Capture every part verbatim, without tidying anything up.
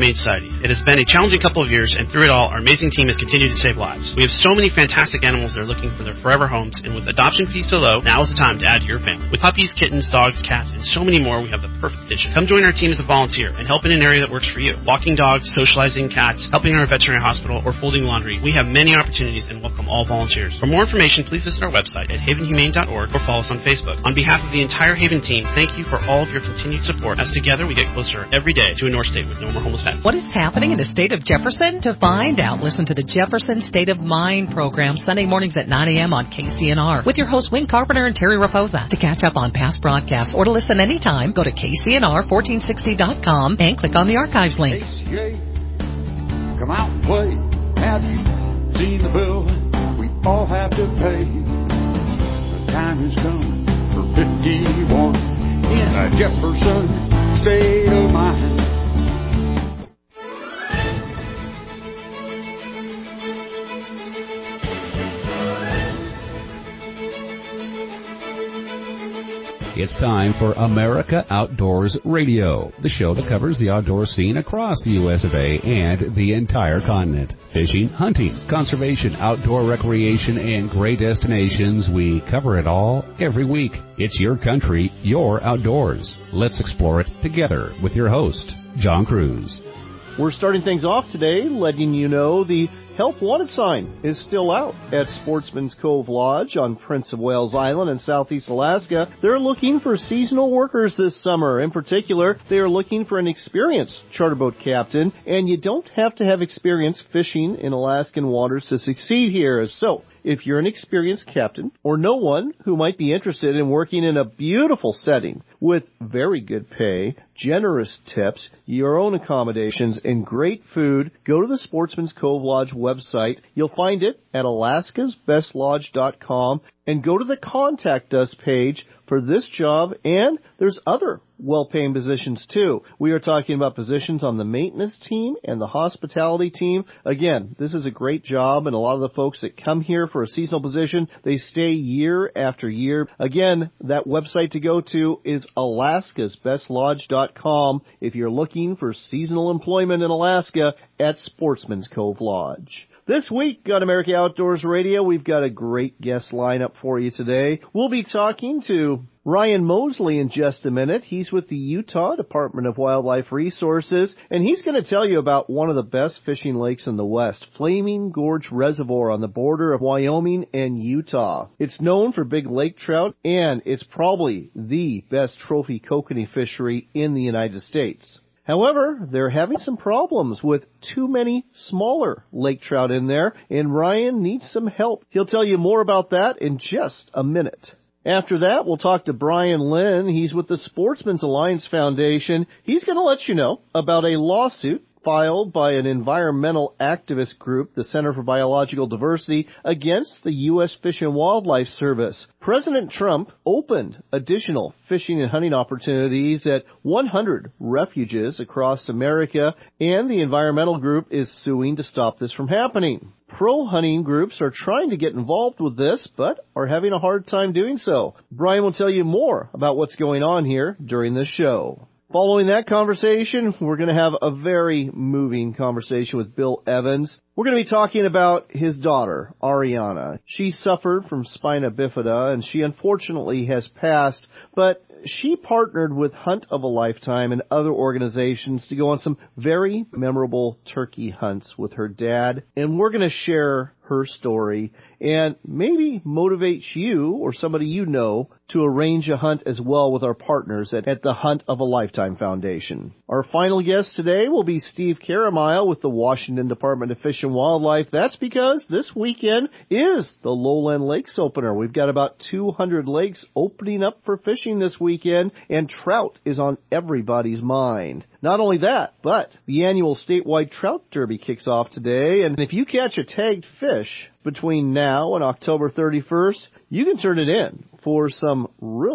Humane Society. It has been a challenging couple of years, and through it all, our amazing team has continued to save lives. We have so many fantastic animals that are looking for their forever homes, and with adoption fees so low, now is the time to add to your family. With puppies, kittens, dogs, cats, and so many more, we have the perfect addition. Come join our team as a volunteer and help in an area that works for you. Walking dogs, socializing cats, helping in our veterinary hospital, or folding laundry. We have many opportunities and welcome all volunteers. For more information, please visit our website at haven humane dot org or follow us on Facebook. On behalf of the entire Haven team, thank you for all of your continued support, as together we get closer every day to a North State with no more homeless pets. What is happening in the state of Jefferson? To find out, listen to the Jefferson State of Mind program Sunday mornings at nine a.m. on K C N R with your hosts Wayne Carpenter and Terry Raposa. To catch up on past broadcasts or to listen anytime, go to K C N R fourteen sixty dot com and click on the archives link. K C A, come out and play. Have you seen the bill we all have to pay? The time has come for fifty-one in a Jefferson state of mind. It's time for America Outdoors Radio, the show that covers the outdoor scene across the U S of A and the entire continent. Fishing, hunting, conservation, outdoor recreation, and great destinations. We cover it all every week. It's your country, your outdoors. Let's explore it together with your host, John Cruz. We're starting things off today letting you know the Help Wanted sign is still out at Sportsman's Cove Lodge on Prince of Wales Island in southeast Alaska. They're looking for seasonal workers this summer. In particular, they are looking for an experienced charter boat captain, and you don't have to have experience fishing in Alaskan waters to succeed here. So, if you're an experienced captain or know one who might be interested in working in a beautiful setting with very good pay, generous tips, your own accommodations, and great food, go to the Sportsman's Cove Lodge website. You'll find it at alaskas best lodge dot com and go to the Contact Us page for this job, and there's other well-paying positions too. We are talking about positions on the maintenance team and the hospitality team. Again, this is a great job, and a lot of the folks that come here for a seasonal position, they stay year after year. Again, that website to go to is alaskas best lodge dot com if you're looking for seasonal employment in Alaska at Sportsman's Cove Lodge. This week on America Outdoors Radio, we've got a great guest lineup for you today. We'll be talking to Ryan Mosley in just a minute. He's with the Utah Department of Wildlife Resources, and he's going to tell you about one of the best fishing lakes in the West, Flaming Gorge Reservoir on the border of Wyoming and Utah. It's known for big lake trout, and it's probably the best trophy kokanee fishery in the United States. However, they're having some problems with too many smaller lake trout in there, and Ryan needs some help. He'll tell you more about that in just a minute. After that, we'll talk to Brian Lynn. He's with the Sportsman's Alliance Foundation. He's going to let you know about a lawsuit filed by an environmental activist group, the Center for Biological Diversity, against the U S Fish and Wildlife Service. President Trump opened additional fishing and hunting opportunities at one hundred refuges across America, and the environmental group is suing to stop this from happening. Pro-hunting groups are trying to get involved with this, but are having a hard time doing so. Brian will tell you more about what's going on here during this show. Following that conversation, we're going to have a very moving conversation with Bill Evans. We're going to be talking about his daughter, Ariana. She suffered from spina bifida, and she unfortunately has passed, but she partnered with Hunt of a Lifetime and other organizations to go on some very memorable turkey hunts with her dad, and we're going to share her story and maybe motivate you or somebody you know to arrange a hunt as well with our partners at, at the Hunt of a Lifetime Foundation. Our final guest today will be Steve Caramile with the Washington Department of Fish and Wildlife. That's because this weekend is the Lowland Lakes opener. We've got about two hundred lakes opening up for fishing this weekend, and trout is on everybody's mind. Not only that, but the annual statewide trout derby kicks off today, and if you catch a tagged fish between now and October thirty-first, you can turn it in for some really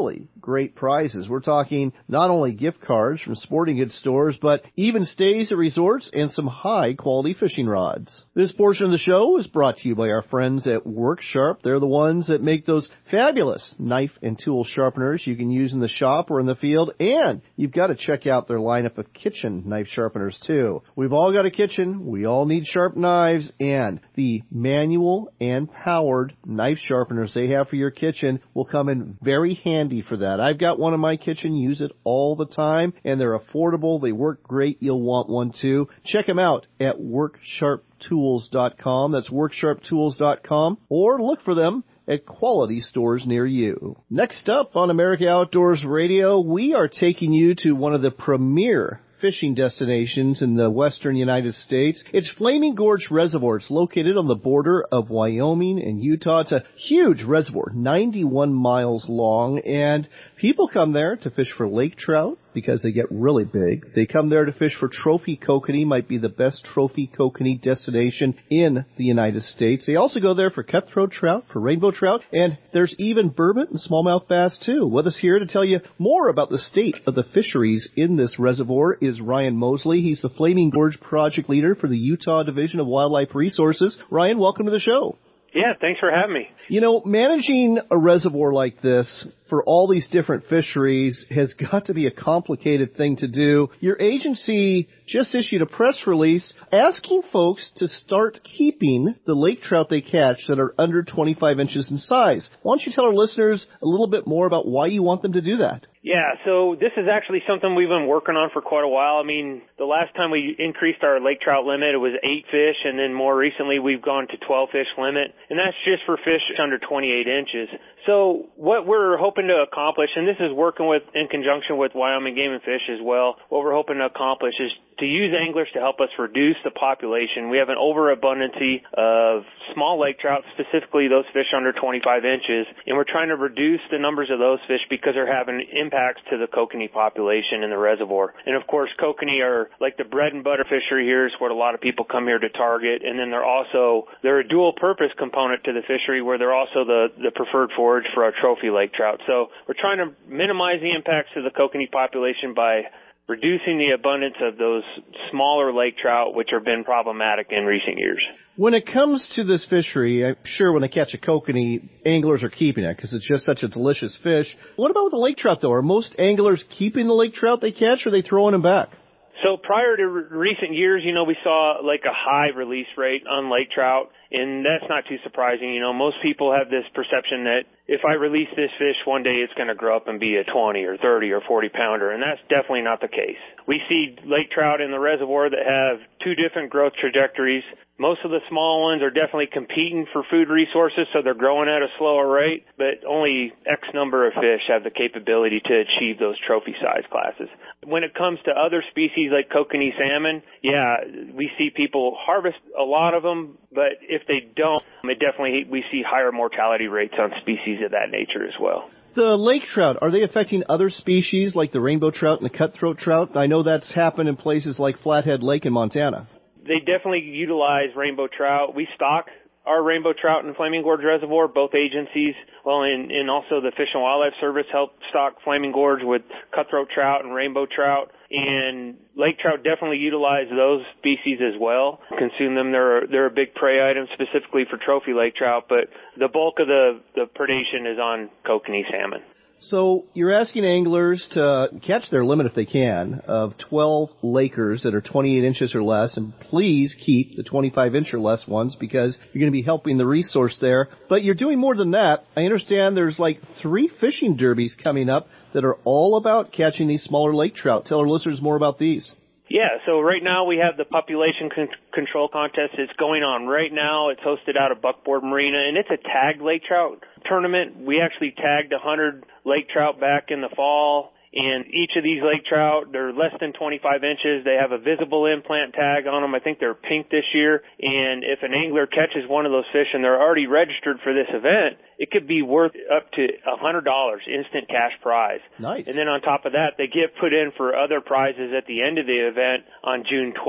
great prizes. We're talking not only gift cards from sporting goods stores, but even stays at resorts and some high-quality fishing rods. This portion of the show is brought to you by our friends at Worksharp. They're the ones that make those fabulous knife and tool sharpeners you can use in the shop or in the field, and you've got to check out their lineup of kitchen knife sharpeners, too. We've all got a kitchen. We all need sharp knives, and the manual and powered knife sharpeners they have for your kitchen will come in very handy for that. I've got one in my kitchen, use it all the time, and they're affordable. They work great. You'll want one too. Check them out at worksharp tools dot com. That's worksharp tools dot com, or look for them at quality stores near you. Next up on America Outdoors Radio, we are taking you to one of the premier fishing destinations in the western United States. It's Flaming Gorge Reservoir. It's located on the border of Wyoming and Utah. It's a huge reservoir, ninety-one miles long, and people come there to fish for lake trout because they get really big. They come there to fish for trophy kokanee, might be the best trophy kokanee destination in the United States. They also go there for cutthroat trout, for rainbow trout, and there's even burbot and smallmouth bass too. With us here to tell you more about the state of the fisheries in this reservoir is Ryan Mosley. He's the Flaming Gorge project leader for the Utah Division of Wildlife Resources. Ryan, welcome to the show. Yeah, thanks for having me. You know, managing a reservoir like this for all these different fisheries has got to be a complicated thing to do. Your agency just issued a press release asking folks to start keeping the lake trout they catch that are under twenty-five inches in size. Why don't you tell our listeners a little bit more about why you want them to do that? Yeah, so this is actually something we've been working on for quite a while. I mean, the last time we increased our lake trout limit, it was eight fish, and then more recently we've gone to twelve fish limit, and that's just for fish under twenty-eight inches. So what we're hoping to accomplish, and this is working with in conjunction with Wyoming Game and Fish as well, what we're hoping to accomplish is to use anglers to help us reduce the population. We have an overabundance of small lake trout, specifically those fish under twenty-five inches, and we're trying to reduce the numbers of those fish because they're having impacts to the kokanee population in the reservoir. And of course, kokanee are like the bread and butter fishery here. Is what a lot of people come here to target, and then they're also, they're a dual purpose component to the fishery where they're also the, the preferred forage for our trophy lake trout. So we're trying to minimize the impacts to the kokanee population by reducing the abundance of those smaller lake trout, which have been problematic in recent years. When it comes to this fishery, I'm sure when they catch a kokanee, anglers are keeping it because it's just such a delicious fish. What about with the lake trout, though? Are most anglers keeping the lake trout they catch, or are they throwing them back? So prior to re- recent years, you know, we saw like a high release rate on lake trout, and that's not too surprising. You know, most people have this perception that if I release this fish one day, it's going to grow up and be a twenty or thirty or forty pounder, and that's definitely not the case. We see lake trout in the reservoir that have two different growth trajectories. Most of the small ones are definitely competing for food resources, so they're growing at a slower rate, but only X number of fish have the capability to achieve those trophy size classes. When it comes to other species like kokanee salmon, yeah, we see people harvest a lot of them, but if they don't, it definitely, we see higher mortality rates on species of that nature as well. The lake trout, are they affecting other species like the rainbow trout and the cutthroat trout? I know that's happened in places like Flathead Lake in Montana. They definitely utilize rainbow trout. We stock our rainbow trout in Flaming Gorge Reservoir. Both agencies, well, and, and also the Fish and Wildlife Service help stock Flaming Gorge with cutthroat trout and rainbow trout. And lake trout definitely utilize those species as well. Consume them. They're, they're a big prey item specifically for trophy lake trout, but the bulk of the, the predation is on kokanee salmon. So you're asking anglers to catch their limit if they can of twelve lakers that are twenty-eight inches or less, and please keep the twenty-five inch or less ones because you're going to be helping the resource there. But you're doing more than that. I understand there's like three fishing derbies coming up that are all about catching these smaller lake trout. Tell our listeners more about these. Yeah, so right now we have the population con- control contest. It's going on right now. It's hosted out of Buckboard Marina, and it's a tagged lake trout tournament. We actually tagged one hundred lake trout back in the fall, and each of these lake trout, they're less than twenty-five inches. They have a visible implant tag on them. I think they're pink this year, and if an angler catches one of those fish and they're already registered for this event, it could be worth up to one hundred dollars instant cash prize. Nice. And then on top of that, they get put in for other prizes at the end of the event on June twelfth.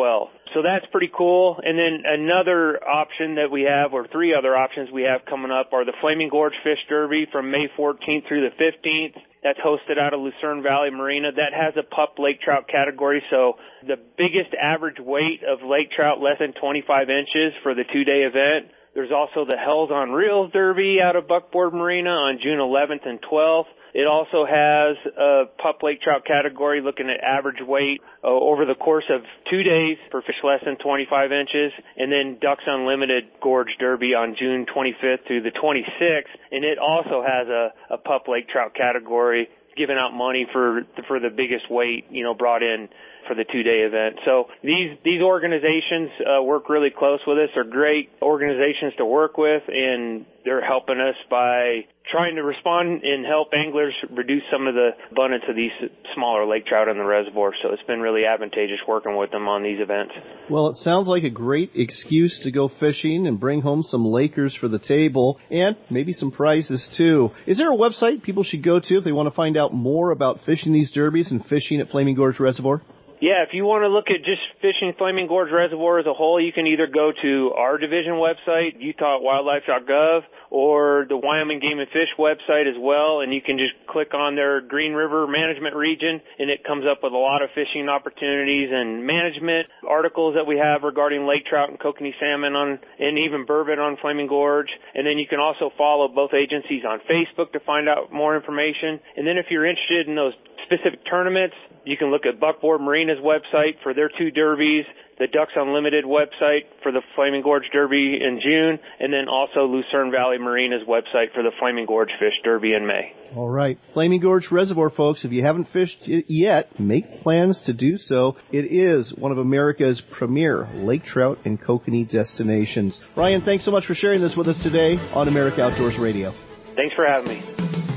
So that's pretty cool. And then another option that we have, or three other options we have coming up, are the Flaming Gorge Fish Derby from May fourteenth through the fifteenth. That's hosted out of Lucerne Valley Marina. That has a pup lake trout category, so the biggest average weight of lake trout less than twenty-five inches for the two-day event. There's also the Hells on Reels Derby out of Buckboard Marina on June eleventh and twelfth. It also has a pup lake trout category looking at average weight uh, over the course of two days for fish less than twenty-five inches, and then Ducks Unlimited Gorge Derby on June twenty-fifth through the twenty-sixth, and it also has a, a pup lake trout category giving out money for for the biggest weight, you know, brought in for the two-day event. So these these organizations uh, work really close with us. They're great organizations to work with, and they're helping us by trying to respond and help anglers reduce some of the abundance of these smaller lake trout in the reservoir. So it's been really advantageous working with them on these events. Well, it sounds like a great excuse to go fishing and bring home some Lakers for the table and maybe some prizes too. Is there a website people should go to if they want to find out more about fishing these derbies and fishing at Flaming Gorge Reservoir? Yeah, if you want to look at just fishing Flaming Gorge Reservoir as a whole, you can either go to our division website, utah wildlife dot gov, or the Wyoming Game and Fish website as well, and you can just click on their Green River Management Region, and it comes up with a lot of fishing opportunities and management articles that we have regarding lake trout and kokanee salmon on, and even burbot on Flaming Gorge. And then you can also follow both agencies on Facebook to find out more information. And then if you're interested in those specific tournaments, you can look at Buckboard Marina's website for their two derbies, the Ducks Unlimited website for the Flaming Gorge Derby in June, and then also Lucerne Valley Marina's website for the Flaming Gorge Fish Derby in May. All right. Flaming Gorge Reservoir, folks, if you haven't fished it yet, make plans to do so. It is one of America's premier lake trout and kokanee destinations. Ryan, thanks so much for sharing this with us today on America Outdoors Radio. Thanks for having me.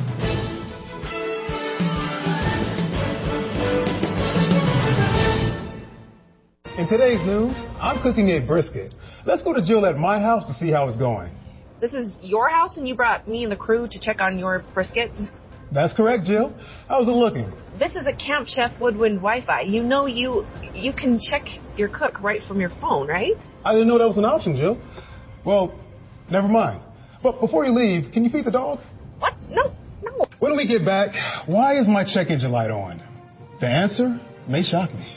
In today's news, I'm cooking a brisket. Let's go to Jill at my house to see how it's going. This is your house and you brought me and the crew to check on your brisket? That's correct, Jill. How's it looking? This is a Camp Chef Woodwind Wi-Fi. You know you you can check your cook right from your phone, right? I didn't know that was an option, Jill. Well, never mind. But before you leave, can you feed the dog? What? No, no. When we get back, why is my check engine light on? The answer may shock me.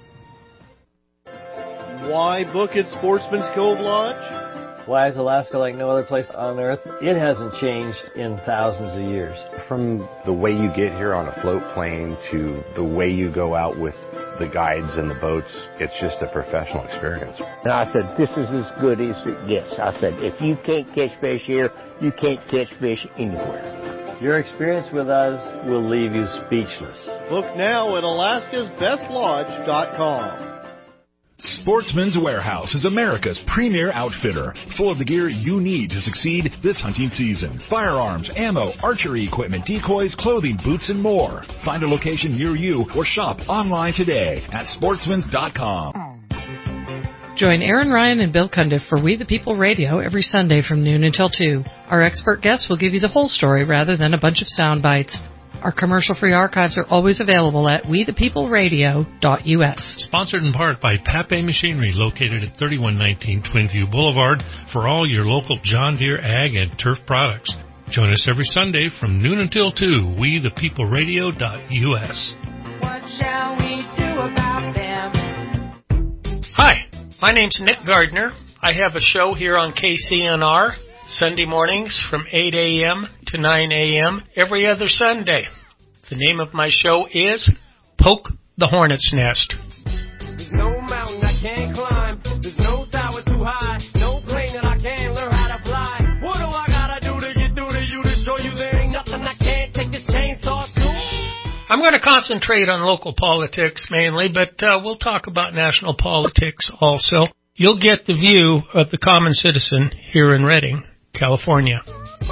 Why book at Sportsman's Cove Lodge? Why is Alaska like no other place on Earth? It hasn't changed in thousands of years. From the way you get here on a float plane to the way you go out with the guides and the boats, it's just a professional experience. And I said, this is as good as it gets. I said, if you can't catch fish here, you can't catch fish anywhere. Your experience with us will leave you speechless. Book now at alaskas best lodge dot com. Sportsman's Warehouse is America's premier outfitter, full of the gear you need to succeed this hunting season. Firearms, ammo, archery equipment, decoys, clothing, boots, and more. Find a location near you or shop online today at sportsmans dot com. Join Aaron Ryan and Bill Cundiff for We the People Radio every Sunday from noon until two. Our expert guests will give you the whole story rather than a bunch of sound bites. Our commercial-free archives are always available at we the people radio dot u s. Sponsored in part by Pape Machinery, located at thirty-one nineteen Twinview Boulevard, for all your local John Deere ag and turf products. Join us every Sunday from noon until two, we the people radio dot u s. What shall we do about them? Hi, my name's Nick Gardner. I have a show here on K C N R. Sunday mornings from eight a.m. to nine a.m. every other Sunday. The name of my show is Poke the Hornet's Nest. There's no mountain I can't climb. There's no tower too high. No plane that I can't learn how to fly. What do I gotta do to get through to you to show you there ain't nothing I can't take this chainsaw to? I'm going to concentrate on local politics mainly, but uh, we'll talk about national politics also. You'll get the view of the common citizen here in Redding, California.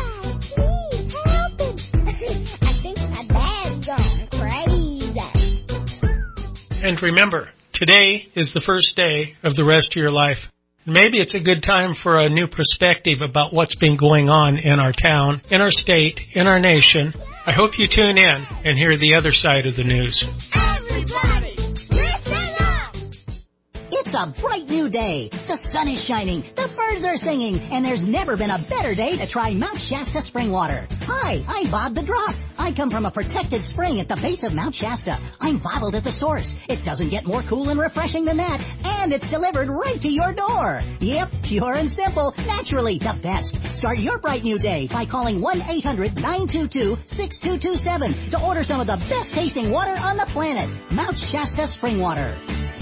And remember, today is the first day of the rest of your life. Maybe it's a good time for a new perspective about what's been going on in our town, in our state, in our nation. I hope you tune in and hear the other side of the news. Everybody, listen up! It's It's a bright new day. The sun is shining, the birds are singing, and there's never been a better day to try Mount Shasta spring water. Hi, I'm Bob the Drop. I come from a protected spring at the base of Mount Shasta. I'm bottled at the source. It doesn't get more cool and refreshing than that, and it's delivered right to your door. Yep, pure and simple, naturally the best. Start your bright new day by calling one eight hundred nine two two six two two seven to order some of the best tasting water on the planet. Mount Shasta spring water.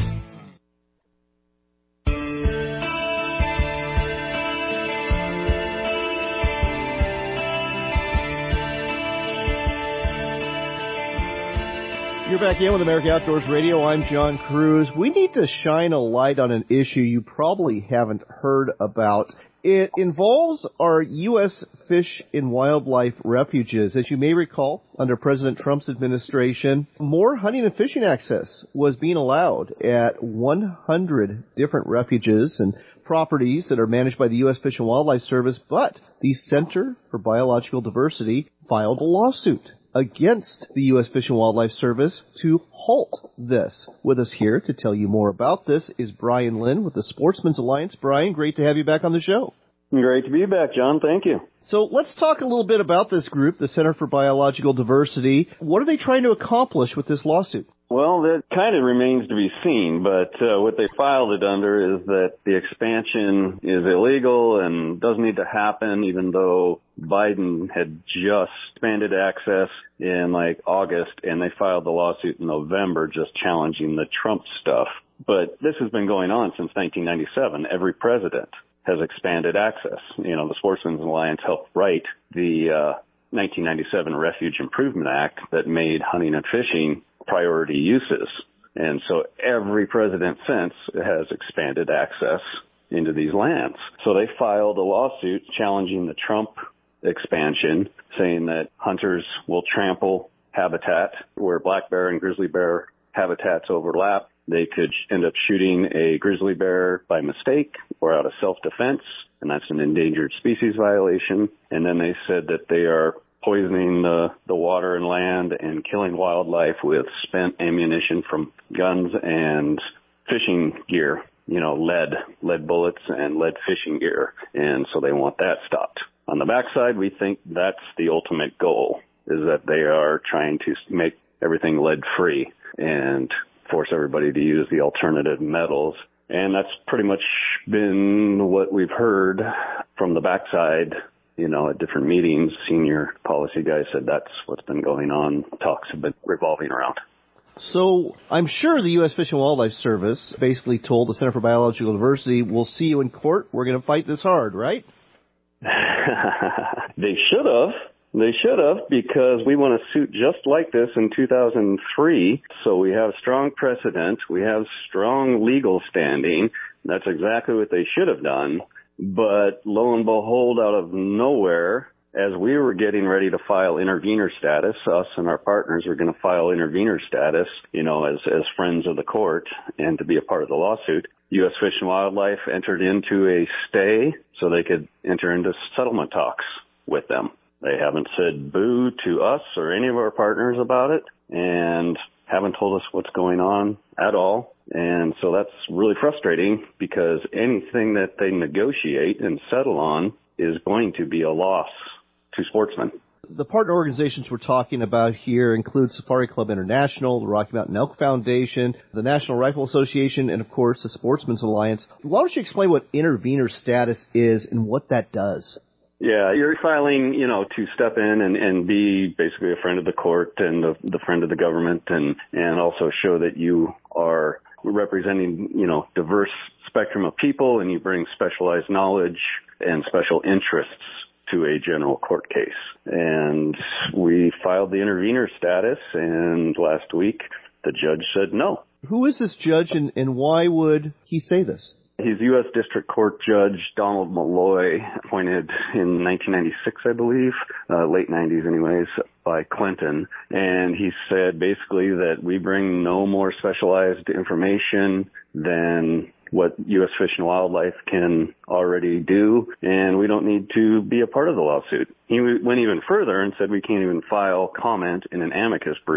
You're back in with America Outdoors Radio. I'm John Cruz. We need to shine a light on an issue you probably haven't heard about. It involves our U S Fish and Wildlife refuges. As you may recall, under President Trump's administration, more hunting and fishing access was being allowed at one hundred different refuges and properties that are managed by the U S Fish and Wildlife Service, but the Center for Biological Diversity filed a lawsuit against the U S Fish and Wildlife Service to halt this. With us here to tell you more about this is Brian Lynn with the Sportsman's Alliance. Brian, great to have you back on the show. Great to be back, John. Thank you. So let's talk a little bit about this group, the Center for Biological Diversity. What are they trying to accomplish with this lawsuit? Well, that kind of remains to be seen, but uh, what they filed it under is that the expansion is illegal and doesn't need to happen, even though Biden had just expanded access in like August, and they filed the lawsuit in November just challenging the Trump stuff. But this has been going on since nineteen ninety-seven. Every president has expanded access. You know, the Sportsman's Alliance helped write the uh, nineteen ninety-seven Refuge Improvement Act that made hunting and fishing priority uses. And so every president since has expanded access into these lands. So they filed a lawsuit challenging the Trump expansion, saying that hunters will trample habitat where black bear and grizzly bear habitats overlap. They could end up shooting a grizzly bear by mistake or out of self-defense, and that's an endangered species violation. And then they said that they are poisoning the, the water and land and killing wildlife with spent ammunition from guns and fishing gear, you know, lead, lead bullets and lead fishing gear. And so they want that stopped. On the backside, we think that's the ultimate goal, is that they are trying to make everything lead-free and force everybody to use the alternative metals. And that's pretty much been what we've heard from the backside. You know, at different meetings, senior policy guys said that's what's been going on. Talks have been revolving around. So I'm sure the U S Fish and Wildlife Service basically told the Center for Biological Diversity, we'll see you in court. We're going to fight this hard, right? They should have. They should have, because we won a suit just like this in two thousand three. So we have strong precedent. We have strong legal standing. That's exactly what they should have done. But lo and behold, out of nowhere, as we were getting ready to file intervener status, us and our partners were going to file intervener status, you know, as, as friends of the court and to be a part of the lawsuit, U S Fish and Wildlife entered into a stay so they could enter into settlement talks with them. They haven't said boo to us or any of our partners about it and haven't told us what's going on at all. And so that's really frustrating, because anything that they negotiate and settle on is going to be a loss to sportsmen. The partner organizations we're talking about here include Safari Club International, the Rocky Mountain Elk Foundation, the National Rifle Association, and, of course, the Sportsman's Alliance. Why don't you explain what intervener status is and what that does? Yeah, you're filing, you know, to step in and, and be basically a friend of the court and the, the friend of the government, and, and also show that you are representing, you know, diverse spectrum of people, and you bring specialized knowledge and special interests to a general court case. And we filed the intervener status, and last week the judge said no. Who is this judge, and, and why would he say this? He's U S District Court Judge Donald Malloy, appointed in nineteen ninety-six, I believe, uh, late nineties anyways, by Clinton. And he said basically that we bring no more specialized information than what U S Fish and Wildlife can already do, and we don't need to be a part of the lawsuit. He went even further and said we can't even file comment in an amicus brief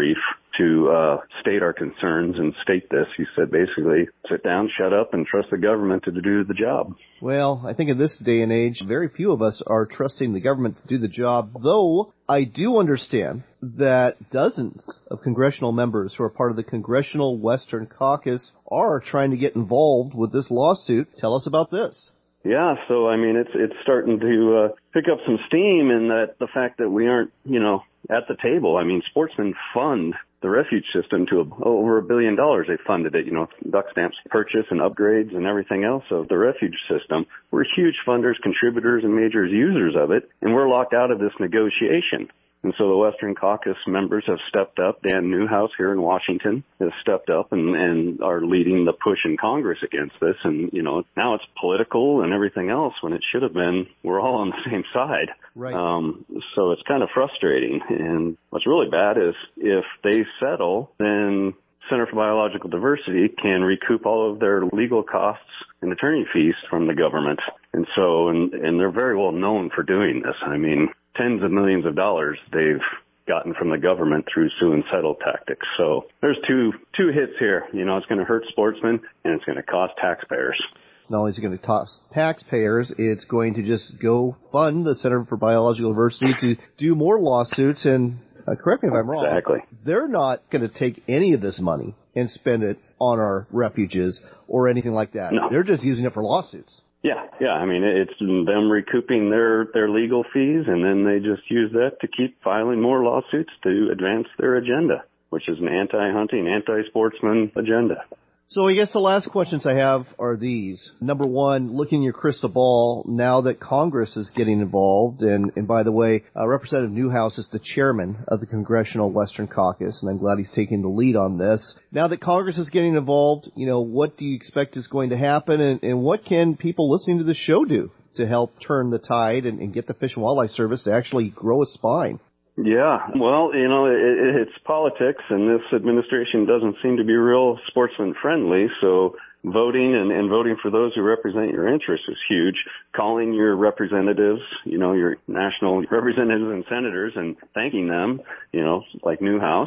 to uh, state our concerns and state this. He said basically, sit down, shut up, and trust the government to do the job. Well, I think in this day and age, very few of us are trusting the government to do the job, though I do understand that dozens of congressional members who are part of the Congressional Western Caucus are trying to get involved with this lawsuit. Tell us about this. Yeah, so I mean, it's it's starting to uh, pick up some steam in that the fact that we aren't, you know, at the table. I mean, sportsmen fund the refuge system to a, over a billion dollars. They funded it, you know, duck stamps purchase and upgrades and everything else of the refuge system. We're huge funders, contributors, and major users of it, and we're locked out of this negotiation. And so the Western Caucus members have stepped up. Dan Newhouse here in Washington has stepped up and, and are leading the push in Congress against this. And, you know, now it's political and everything else when it should have been we're all on the same side. Right. Um, so it's kind of frustrating. And what's really bad is if they settle, then Center for Biological Diversity can recoup all of their legal costs and attorney fees from the government. And so, and, and they're very well known for doing this. I mean, tens of millions of dollars they've gotten from the government through sue and settle tactics. So there's two two hits here. You know, it's going to hurt sportsmen and it's going to cost taxpayers. Not only is it going to cost taxpayers, it's going to just go fund the Center for Biological Diversity to do more lawsuits. And uh, correct me if I'm wrong. Exactly. They're not going to take any of this money and spend it on our refuges or anything like that. No. They're just using it for lawsuits. Yeah, yeah. I mean, it's them recouping their, their legal fees, and then they just use that to keep filing more lawsuits to advance their agenda, which is an anti-hunting, anti-sportsman agenda. So I guess the last questions I have are these. Number one, looking in your crystal ball, now that Congress is getting involved, and, and by the way, uh, Representative Newhouse is the chairman of the Congressional Western Caucus, and I'm glad he's taking the lead on this. Now that Congress is getting involved, you know, what do you expect is going to happen, and, and what can people listening to the show do to help turn the tide and, and get the Fish and Wildlife Service to actually grow a spine? Yeah, well, you know, it, it, it's politics, and this administration doesn't seem to be real sportsman friendly, so voting and, and voting for those who represent your interests is huge. Calling your representatives, you know, your national representatives and senators and thanking them, you know, like Newhouse,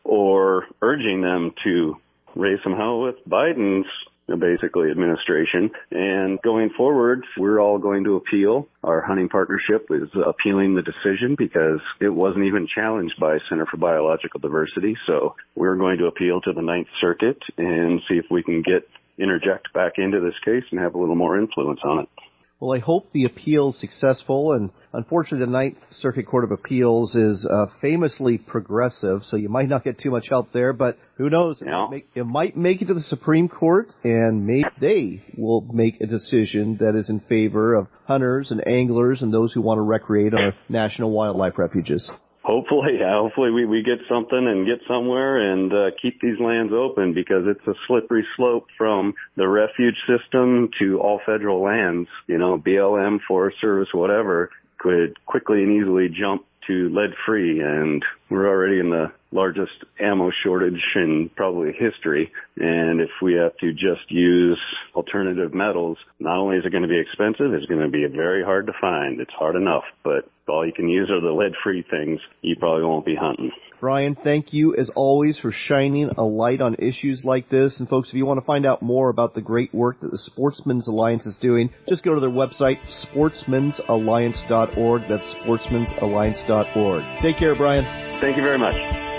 or urging them to raise some hell with Biden's basically administration. And going forward, we're all going to appeal. Our hunting partnership is appealing the decision because it wasn't even challenged by Center for Biological Diversity. So we're going to appeal to the Ninth Circuit and see if we can get interject back into this case and have a little more influence on it. Well, I hope the appeal is successful, and unfortunately the Ninth Circuit Court of Appeals is uh, famously progressive, so you might not get too much help there, but who knows? Yeah. It, might make, it might make it to the Supreme Court, and maybe they will make a decision that is in favor of hunters and anglers and those who want to recreate our national wildlife refuges. Hopefully, yeah, hopefully we, we get something and get somewhere and uh, keep these lands open, because it's a slippery slope from the refuge system to all federal lands. You know, B L M, Forest Service, whatever, could quickly and easily jump to lead-free, and we're already in the largest ammo shortage in probably history. And if we have to just use alternative metals, not only is it going to be expensive, it's going to be very hard to find. It's hard enough, but all you can use are the lead-free things. You probably won't be hunting. Brian, thank you as always for shining a light on issues like this. And folks, if you want to find out more about the great work that the Sportsmen's Alliance is doing, just go to their website, sportsmens alliance dot org. That's sportsmens alliance dot org. Take care, Brian. Thank you very much.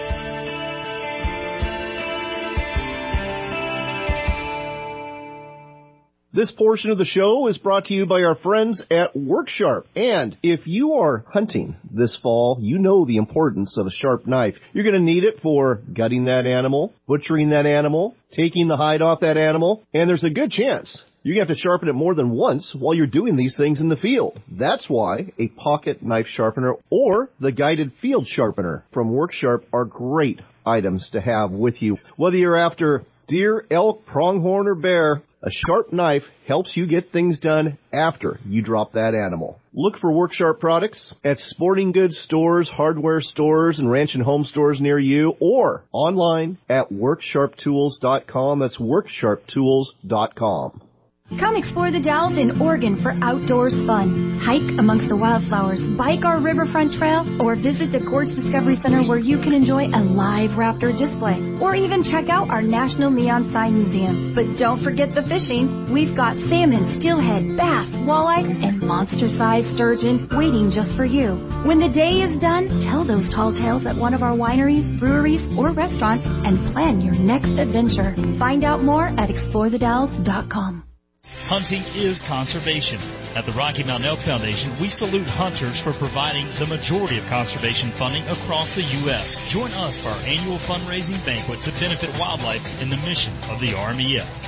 This portion of the show is brought to you by our friends at WorkSharp. And if you are hunting this fall, you know the importance of a sharp knife. You're going to need it for gutting that animal, butchering that animal, taking the hide off that animal, and there's a good chance you're going to have to sharpen it more than once while you're doing these things in the field. That's why a pocket knife sharpener or the guided field sharpener from WorkSharp are great items to have with you. Whether you're after deer, elk, pronghorn, or bear, a sharp knife helps you get things done after you drop that animal. Look for WorkSharp products at sporting goods stores, hardware stores, and ranch and home stores near you, or online at work sharp tools dot com. That's work sharp tools dot com. Come explore the Dalles in Oregon for outdoors fun. Hike amongst the wildflowers, bike our riverfront trail, or visit the Gorge Discovery Center where you can enjoy a live raptor display, or even check out our National Neon Sign Museum. But don't forget the fishing. We've got salmon, steelhead, bass, walleye, and monster-sized sturgeon waiting just for you. When the day is done, tell those tall tales at one of our wineries, breweries, or restaurants and plan your next adventure. Find out more at explore the dalles dot com. Hunting is conservation. At the Rocky Mountain Elk Foundation, we salute hunters for providing the majority of conservation funding across the U S Join us for our annual fundraising banquet to benefit wildlife in the mission of the R M E F.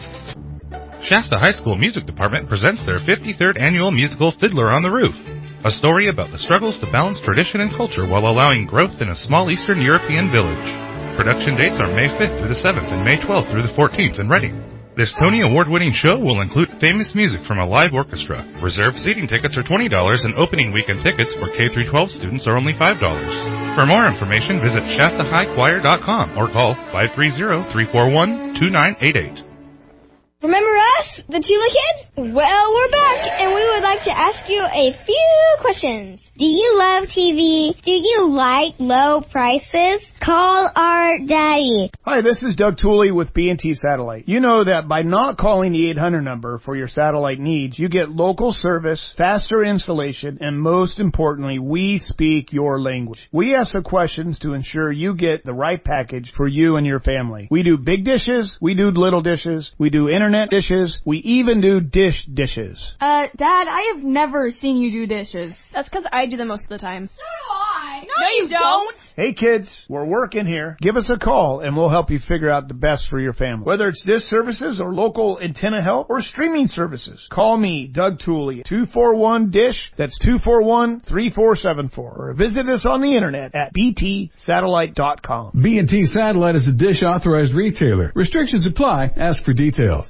Shasta High School Music Department presents their fifty-third annual musical Fiddler on the Roof, a story about the struggles to balance tradition and culture while allowing growth in a small Eastern European village. Production dates are May fifth through the seventh and May twelfth through the fourteenth in Reading. This Tony Award-winning show will include famous music from a live orchestra. Reserved seating tickets are twenty dollars and opening weekend tickets for K through twelve students are only five dollars. For more information, visit shasta high choir dot com or call five three zero, three four one, two nine eight eight. Remember us, the Tula Kids? Well, we're back, and we would like to ask you a few questions. Do you love T V? Do you like low prices? Call our daddy. Hi, this is Doug Tooley with B and T Satellite. You know that by not calling the eight hundred number for your satellite needs, you get local service, faster installation, and most importantly, we speak your language. We ask the questions to ensure you get the right package for you and your family. We do big dishes, we do little dishes, we do internet dishes, we even do dish dishes. Uh, Dad, I have never seen you do dishes. That's because I do them most of the time. So do I. No, no you don't. don't. Hey kids, we're working here. Give us a call and we'll help you figure out the best for your family. Whether it's dish services or local antenna help or streaming services, call me, Doug Tooley, two four one DISH. That's two four one, three four seven four. Or visit us on the internet at b t satellite dot com. B and T Satellite is a Dish authorized retailer. Restrictions apply. Ask for details.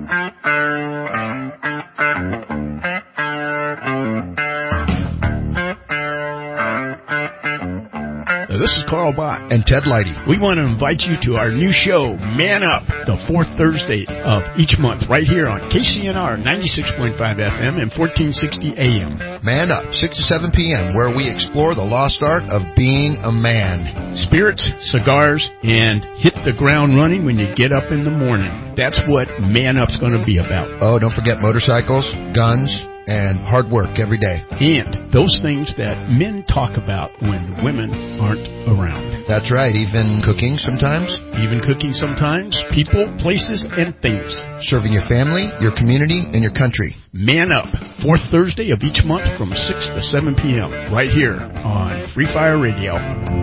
This is Carl Bott and Ted Leidy. We want to invite you to our new show, Man Up, the fourth Thursday of each month, right here on K C N R ninety-six point five F M and fourteen sixty A M. Man Up, six to seven p.m., where we explore the lost art of being a man. Spirits, cigars, and hit the ground running when you get up in the morning. That's what Man Up's going to be about. Oh, don't forget motorcycles, guns, and hard work every day. And those things that men talk about when women aren't around. That's right, even cooking sometimes. Even cooking sometimes. People, places, and things. Serving your family, your community, and your country. Man Up, fourth Thursday of each month from six to seven p.m. right here on Free Fire Radio.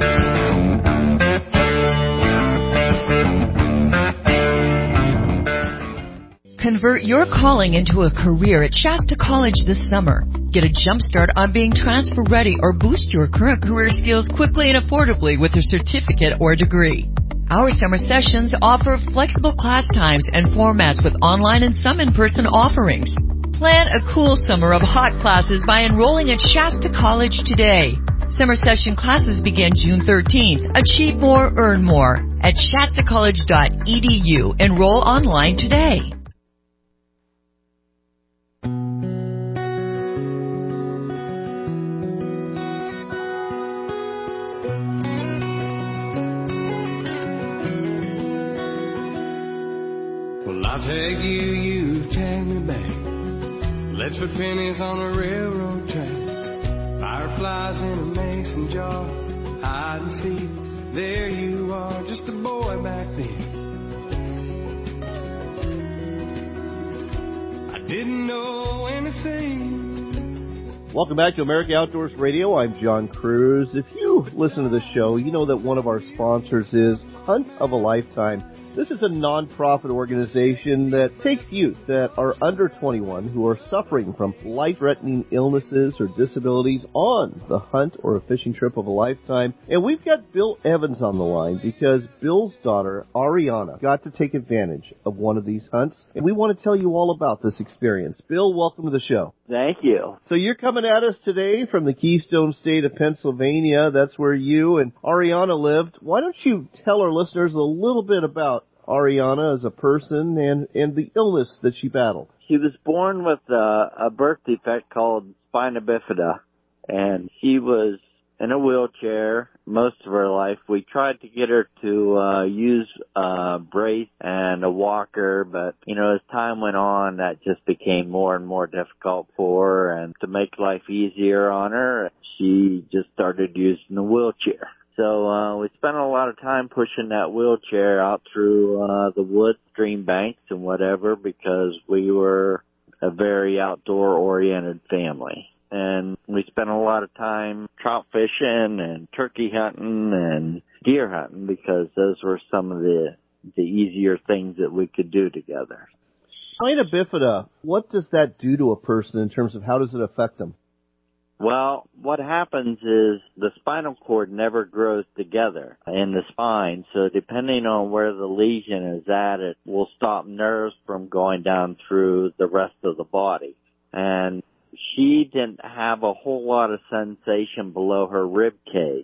Convert your calling into a career at Shasta College this summer. Get a jump start on being transfer ready or boost your current career skills quickly and affordably with a certificate or degree. Our summer sessions offer flexible class times and formats with online and some in-person offerings. Plan a cool summer of hot classes by enrolling at Shasta College today. Summer session classes begin June thirteenth. Achieve more, earn more at shasta college dot e d u. Enroll online today. I'll take you, you take me back. Let's put pennies on a railroad track. Fireflies in a mason jar. Hide and seek, there you are, just a boy back then. I didn't know anything. Welcome back to America Outdoors Radio. I'm John Cruz. If you listen to the show, you know that one of our sponsors is Hunt of a Lifetime. This is a non-profit organization that takes youth that are under twenty-one who are suffering from life-threatening illnesses or disabilities on the hunt or a fishing trip of a lifetime. And we've got Bill Evans on the line because Bill's daughter, Ariana, got to take advantage of one of these hunts. And we want to tell you all about this experience. Bill, welcome to the show. Thank you. So you're coming at us today from the Keystone State of Pennsylvania. That's where you and Ariana lived. Why don't you tell our listeners a little bit about Ariana as a person and, and the illness that she battled? She was born with a, a birth defect called spina bifida, and she was in a wheelchair most of her life. We tried to get her to uh, use a brace and a walker, but, you know, as time went on, that just became more and more difficult for her. And to make life easier on her, she just started using a wheelchair. So uh, we spent a lot of time pushing that wheelchair out through uh, the woods, stream banks, and whatever, because we were a very outdoor-oriented family. And we spent a lot of time trout fishing and turkey hunting and deer hunting because those were some of the the easier things that we could do together. Spina bifida, what does that do to a person in terms of how does it affect them? Well, what happens is the spinal cord never grows together in the spine, so depending on where the lesion is at, it will stop nerves from going down through the rest of the body. And she didn't have a whole lot of sensation below her rib cage,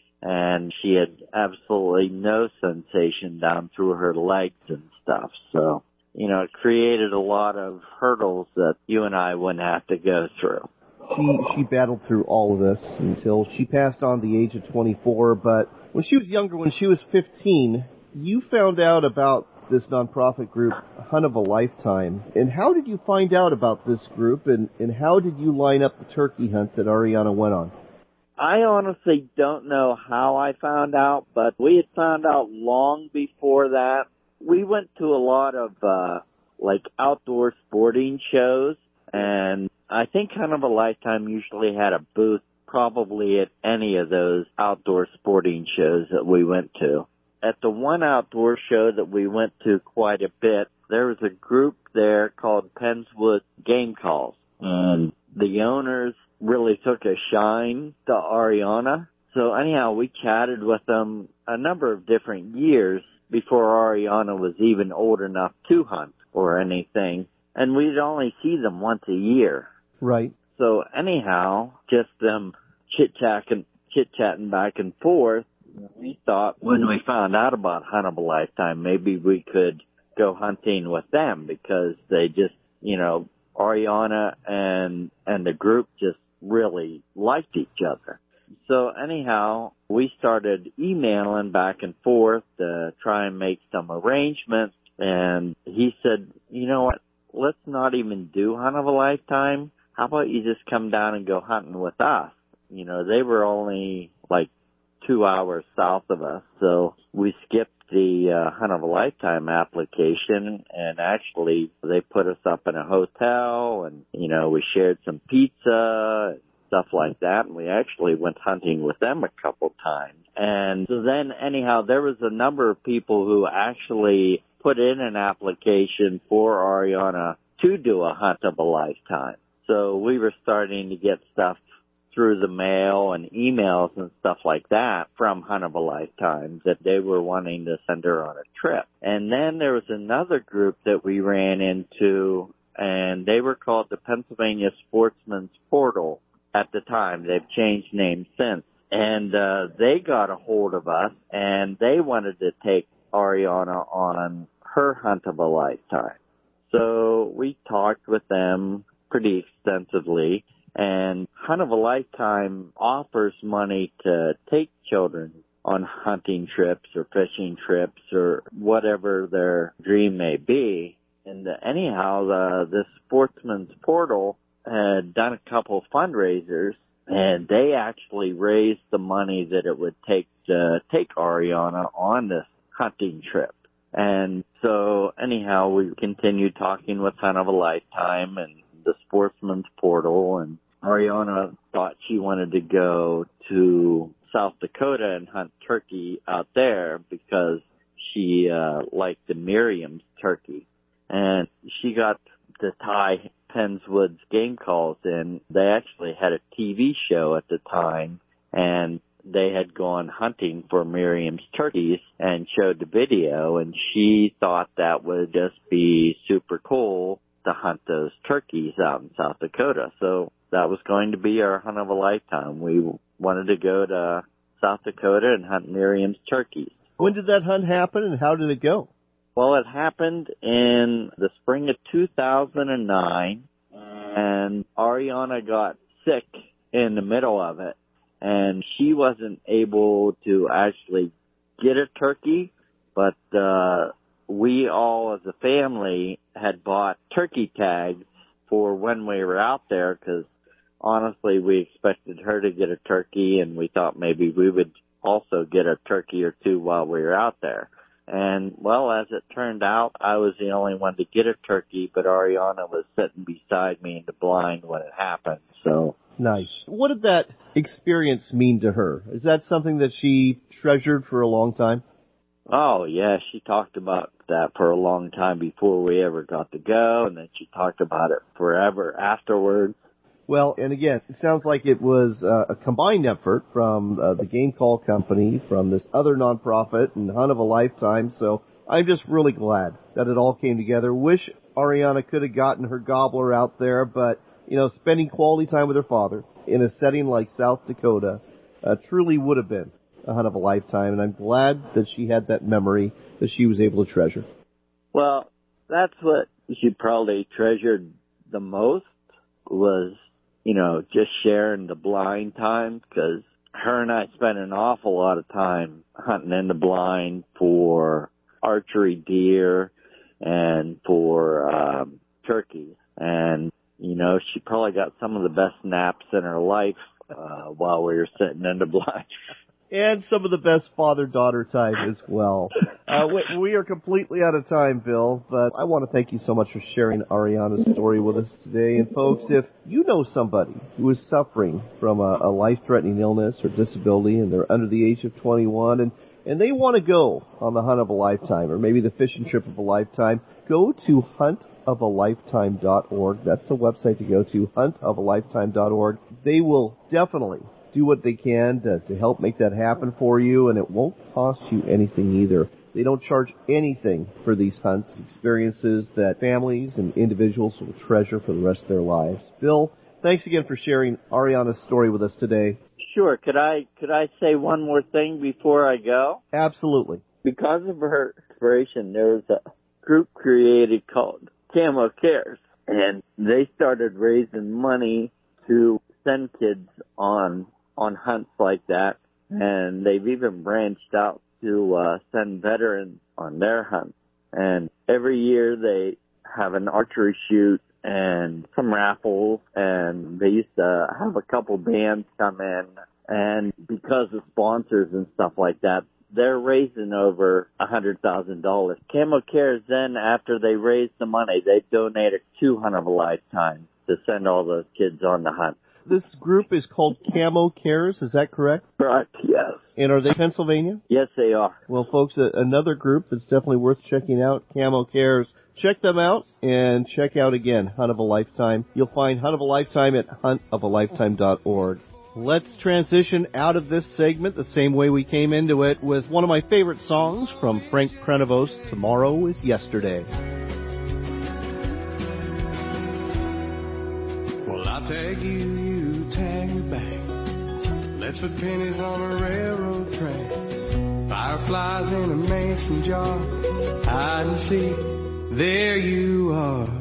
and she had absolutely no sensation down through her legs and stuff. So, you know, it created a lot of hurdles that you and I wouldn't have to go through. She she battled through all of this until she passed on at the age of twenty-four, but when she was younger, when she was fifteen, you found out about this nonprofit group, Hunt of a Lifetime. And how did you find out about this group, and, and how did you line up the turkey hunt that Ariana went on? I honestly don't know how I found out, but we had found out long before that. We went to a lot of, uh, like, outdoor sporting shows, and I think Hunt of a Lifetime usually had a booth probably at any of those outdoor sporting shows that we went to. At the one outdoor show that we went to quite a bit, there was a group there called Pennswood Game Calls. And the owners really took a shine to Ariana. So anyhow, we chatted with them a number of different years before Ariana was even old enough to hunt or anything. And we'd only see them once a year. Right. So anyhow, just them chit-chatting, chit-chatting back and forth, we thought when we found out about Hunt of a Lifetime, maybe we could go hunting with them because they just, you know, Ariana and and the group just really liked each other. So anyhow, we started emailing back and forth to try and make some arrangements. And he said, you know what, let's not even do Hunt of a Lifetime. How about you just come down and go hunting with us? You know, they were only like two hours south of us, so we skipped the uh, Hunt of a Lifetime application, and actually they put us up in a hotel, and, you know, we shared some pizza, stuff like that, and we actually went hunting with them a couple times. And so then, anyhow, there was a number of people who actually put in an application for Ariana to do a Hunt of a Lifetime. So we were starting to get stuff through the mail and emails and stuff like that from Hunt of a Lifetime that they were wanting to send her on a trip. And then there was another group that we ran into, and they were called the Pennsylvania Sportsman's Portal at the time. They've changed names since. And uh, they got a hold of us, and they wanted to take Ariana on her Hunt of a Lifetime. So we talked with them pretty extensively. And Hunt of a Lifetime offers money to take children on hunting trips or fishing trips or whatever their dream may be. And uh, anyhow, the, the Sportsman's Portal had done a couple fundraisers, and they actually raised the money that it would take to take Ariana on this hunting trip. And so anyhow, we continued talking with Hunt of a Lifetime and the Sportsman's Portal, and Ariana thought she wanted to go to South Dakota and hunt turkey out there because she uh, liked the Merriam's turkey. And she got to tie Pennswood's Game Calls in. They actually had a T V show at the time, and they had gone hunting for Merriam's turkeys and showed the video, and she thought that would just be super cool to hunt those turkeys out in South Dakota. So that was going to be our Hunt of a Lifetime. We wanted to go to South Dakota and hunt Merriam's turkeys. When did that hunt happen, and how did it go? Well, it happened in the spring of two thousand nine, and Ariana got sick in the middle of it, and she wasn't able to actually get a turkey, but uh we all as a family had bought turkey tags for when we were out there, because honestly we expected her to get a turkey, and we thought maybe we would also get a turkey or two while we were out there. And, well, as it turned out, I was the only one to get a turkey, but Ariana was sitting beside me in the blind when it happened. So nice. What did that experience mean to her? Is that something that she treasured for a long time? Oh, yeah, she talked about that for a long time before we ever got to go, and then she talked about it forever afterwards. Well, and again, it sounds like it was uh, a combined effort from uh, the Game Call Company, from this other nonprofit, and Hunt of a Lifetime. So I'm just really glad that it all came together. Wish Ariana could have gotten her gobbler out there, but, you know, spending quality time with her father in a setting like South Dakota uh, truly would have been a Hunt of a Lifetime, and I'm glad that she had that memory that she was able to treasure. Well, that's what she probably treasured the most, was, you know, just sharing the blind time, because her and I spent an awful lot of time hunting in the blind for archery deer and for um, turkeys. And, you know, she probably got some of the best naps in her life uh, while we were sitting in the blind. And some of the best father-daughter time as well. Uh, we, we are completely out of time, Bill, but I want to thank you so much for sharing Ariana's story with us today. And folks, if you know somebody who is suffering from a, a life-threatening illness or disability, and they're under the age of twenty-one, and, and they want to go on the Hunt of a Lifetime, or maybe the fishing trip of a lifetime, go to hunt of a lifetime dot org. That's the website to go to, hunt of a lifetime dot org. They will definitely do what they can to, to help make that happen for you, and it won't cost you anything either. They don't charge anything for these hunts, experiences that families and individuals will treasure for the rest of their lives. Bill, thanks again for sharing Ariana's story with us today. Sure. Could I could I say one more thing before I go? Absolutely. Because of her inspiration, there was a group created called Camo Cares, and they started raising money to send kids on on hunts like that, and they've even branched out to uh, send veterans on their hunts. And every year they have an archery shoot and some raffles, and they used to have a couple bands come in, and because of sponsors and stuff like that, they're raising over a hundred thousand dollars. Camo Cares, then, after they raise the money, they donate it to Hunt of a Lifetime to send all those kids on the hunt. This group is called Camo Cares, is that correct? Correct, yes. And are they Pennsylvania? Yes, they are. Well, folks, uh, another group that's definitely worth checking out, Camo Cares. Check them out, and check out, again, Hunt of a Lifetime. You'll find Hunt of a Lifetime at hunt of a lifetime dot org. Let's transition out of this segment the same way we came into it, with one of my favorite songs from Frank Krenevos, Tomorrow is Yesterday. Well, I'll tag you, you tag me back. Let's put pennies on a railroad track. Fireflies in a mason jar. Hide and seek, there you are.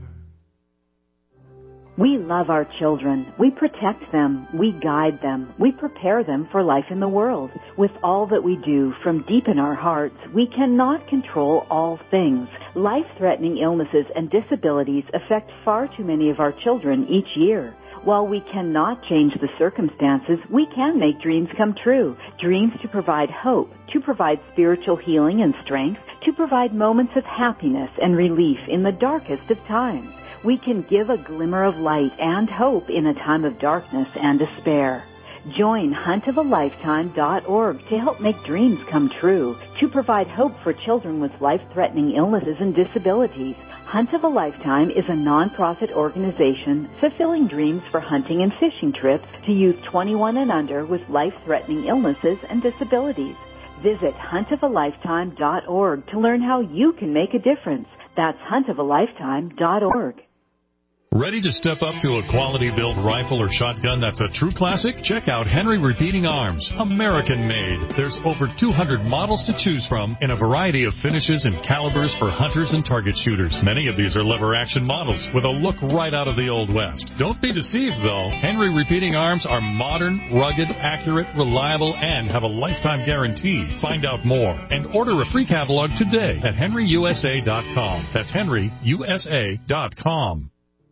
We love our children. We protect them. We guide them. We prepare them for life in the world. With all that we do from deep in our hearts, we cannot control all things. Life-threatening illnesses and disabilities affect far too many of our children each year. While we cannot change the circumstances, we can make dreams come true. Dreams to provide hope, to provide spiritual healing and strength, to provide moments of happiness and relief in the darkest of times. We can give a glimmer of light and hope in a time of darkness and despair. Join hunt of a lifetime dot org to help make dreams come true, to provide hope for children with life-threatening illnesses and disabilities. Hunt of a Lifetime is a nonprofit organization fulfilling dreams for hunting and fishing trips to youth twenty-one and under with life-threatening illnesses and disabilities. Visit hunt of a lifetime dot org to learn how you can make a difference. That's hunt of a lifetime dot org. Ready to step up to a quality-built rifle or shotgun that's a true classic? Check out Henry Repeating Arms, American-made. There's over two hundred models to choose from in a variety of finishes and calibers for hunters and target shooters. Many of these are lever-action models with a look right out of the Old West. Don't be deceived, though. Henry Repeating Arms are modern, rugged, accurate, reliable, and have a lifetime guarantee. Find out more and order a free catalog today at henry u s a dot com. That's henry u s a dot com.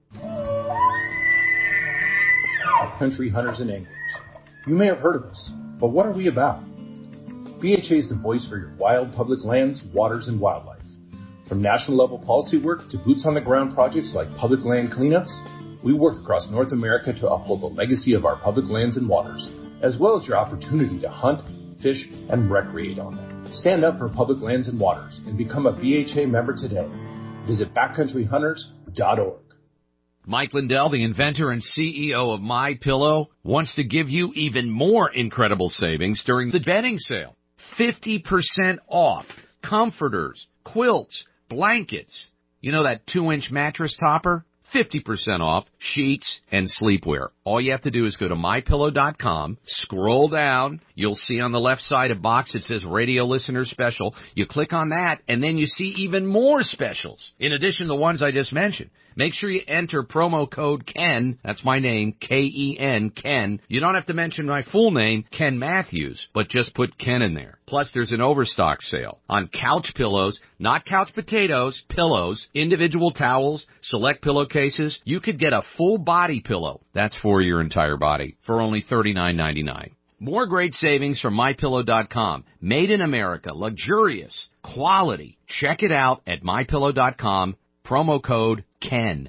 Country hunters and anglers. You may have heard of us, but what are we about? B H A is the voice for your wild public lands, waters, and wildlife. From national level policy work to boots on the ground projects like public land cleanups, we work across North America to uphold the legacy of our public lands and waters, as well as your opportunity to hunt, fish, and recreate on them. Stand up for public lands and waters and become a B H A member today. Visit backcountry hunters dot org. Mike Lindell, the inventor and C E O of MyPillow, wants to give you even more incredible savings during the bedding sale. fifty percent off comforters, quilts, blankets. You know that two-inch mattress topper? fifty percent off sheets and sleepwear. All you have to do is go to my pillow dot com, scroll down. You'll see on the left side a box that says Radio Listener Special. You click on that, and then you see even more specials, in addition to the ones I just mentioned. Make sure you enter promo code KEN. That's my name, K E N, Ken. You don't have to mention my full name, Ken Matthews, but just put Ken in there. Plus, there's an overstock sale on couch pillows, not couch potatoes, pillows, individual towels, select pillowcases. You could get a full body pillow. That's for your entire body for only thirty-nine ninety-nine. More great savings from my pillow dot com. Made in America, luxurious, quality. Check it out at my pillow dot com. Promo code KEN.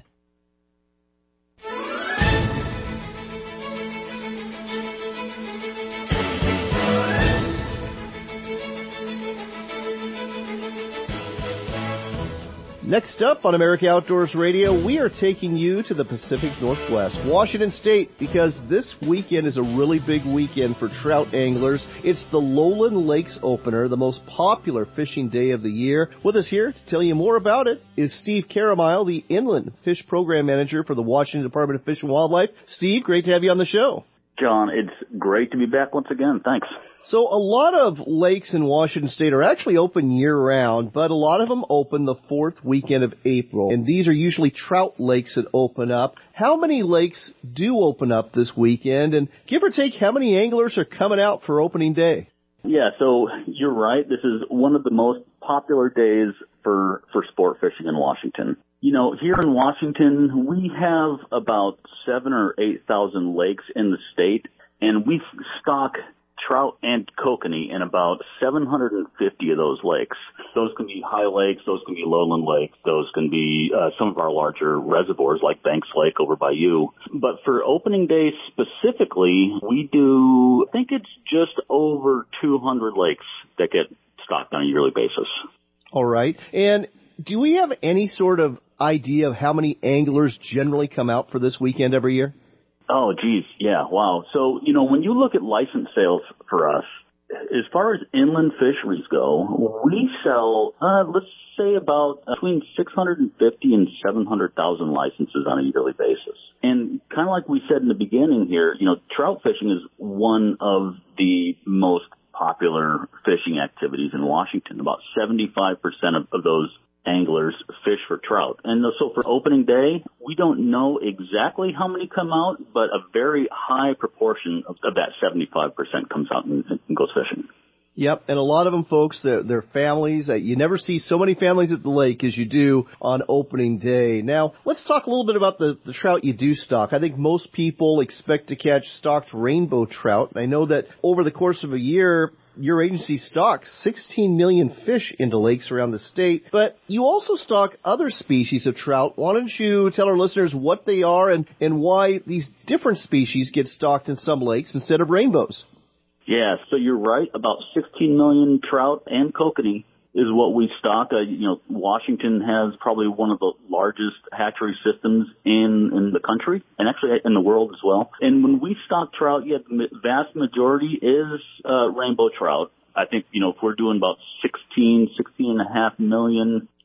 Next up on America Outdoors Radio, we are taking you to the Pacific Northwest, Washington State, because this weekend is a really big weekend for trout anglers. It's the Lowland Lakes Opener, the most popular fishing day of the year. With us here to tell you more about it is Steve Caramile, the Inland Fish Program Manager for the Washington Department of Fish and Wildlife. Steve, great to have you on the show. John, it's great to be back once again. Thanks. So a lot of lakes in Washington State are actually open year-round, but a lot of them open the fourth weekend of April, and these are usually trout lakes that open up. How many lakes do open up this weekend, and give or take, how many anglers are coming out for opening day? Yeah, so you're right. This is one of the most popular days for, for sport fishing in Washington. You know, here in Washington, we have about seven or eight thousand lakes in the state, and we stock trout and kokanee in about seven hundred fifty of those lakes. Those can be high lakes, those can be lowland lakes, those can be uh, some of our larger reservoirs like Banks Lake over by you. But for opening day specifically, we do, I think it's just over two hundred lakes that get stocked on a yearly basis. All right. And do we have any sort of idea of how many anglers generally come out for this weekend every year? Oh, geez. Yeah. Wow. So, you know, when you look at license sales for us, as far as inland fisheries go, we sell, uh, let's say about between six hundred fifty and seven hundred thousand licenses on a yearly basis. And kind of like we said in the beginning here, you know, trout fishing is one of the most popular fishing activities in Washington. About seventy-five percent of, of those anglers fish for trout. And so for opening day, we don't know exactly how many come out, but a very high proportion of, of that seventy-five percent comes out and, and goes fishing. Yep, and a lot of them, folks, they're, they're families. You never see so many families at the lake as you do on opening day. Now, let's talk a little bit about the, the trout you do stock. I think most people expect to catch stocked rainbow trout. I know that over the course of a year, your agency stocks sixteen million fish into lakes around the state, but you also stock other species of trout. Why don't you tell our listeners what they are and, and why these different species get stocked in some lakes instead of rainbows? Yeah, so you're right. About sixteen million trout and kokanee is what we stock. Uh, you know, Washington has probably one of the largest hatchery systems in, in the country and actually in the world as well. And when we stock trout, yeah, the vast majority is uh, rainbow trout. I think, you know, if we're doing about sixteen, sixteen and a half million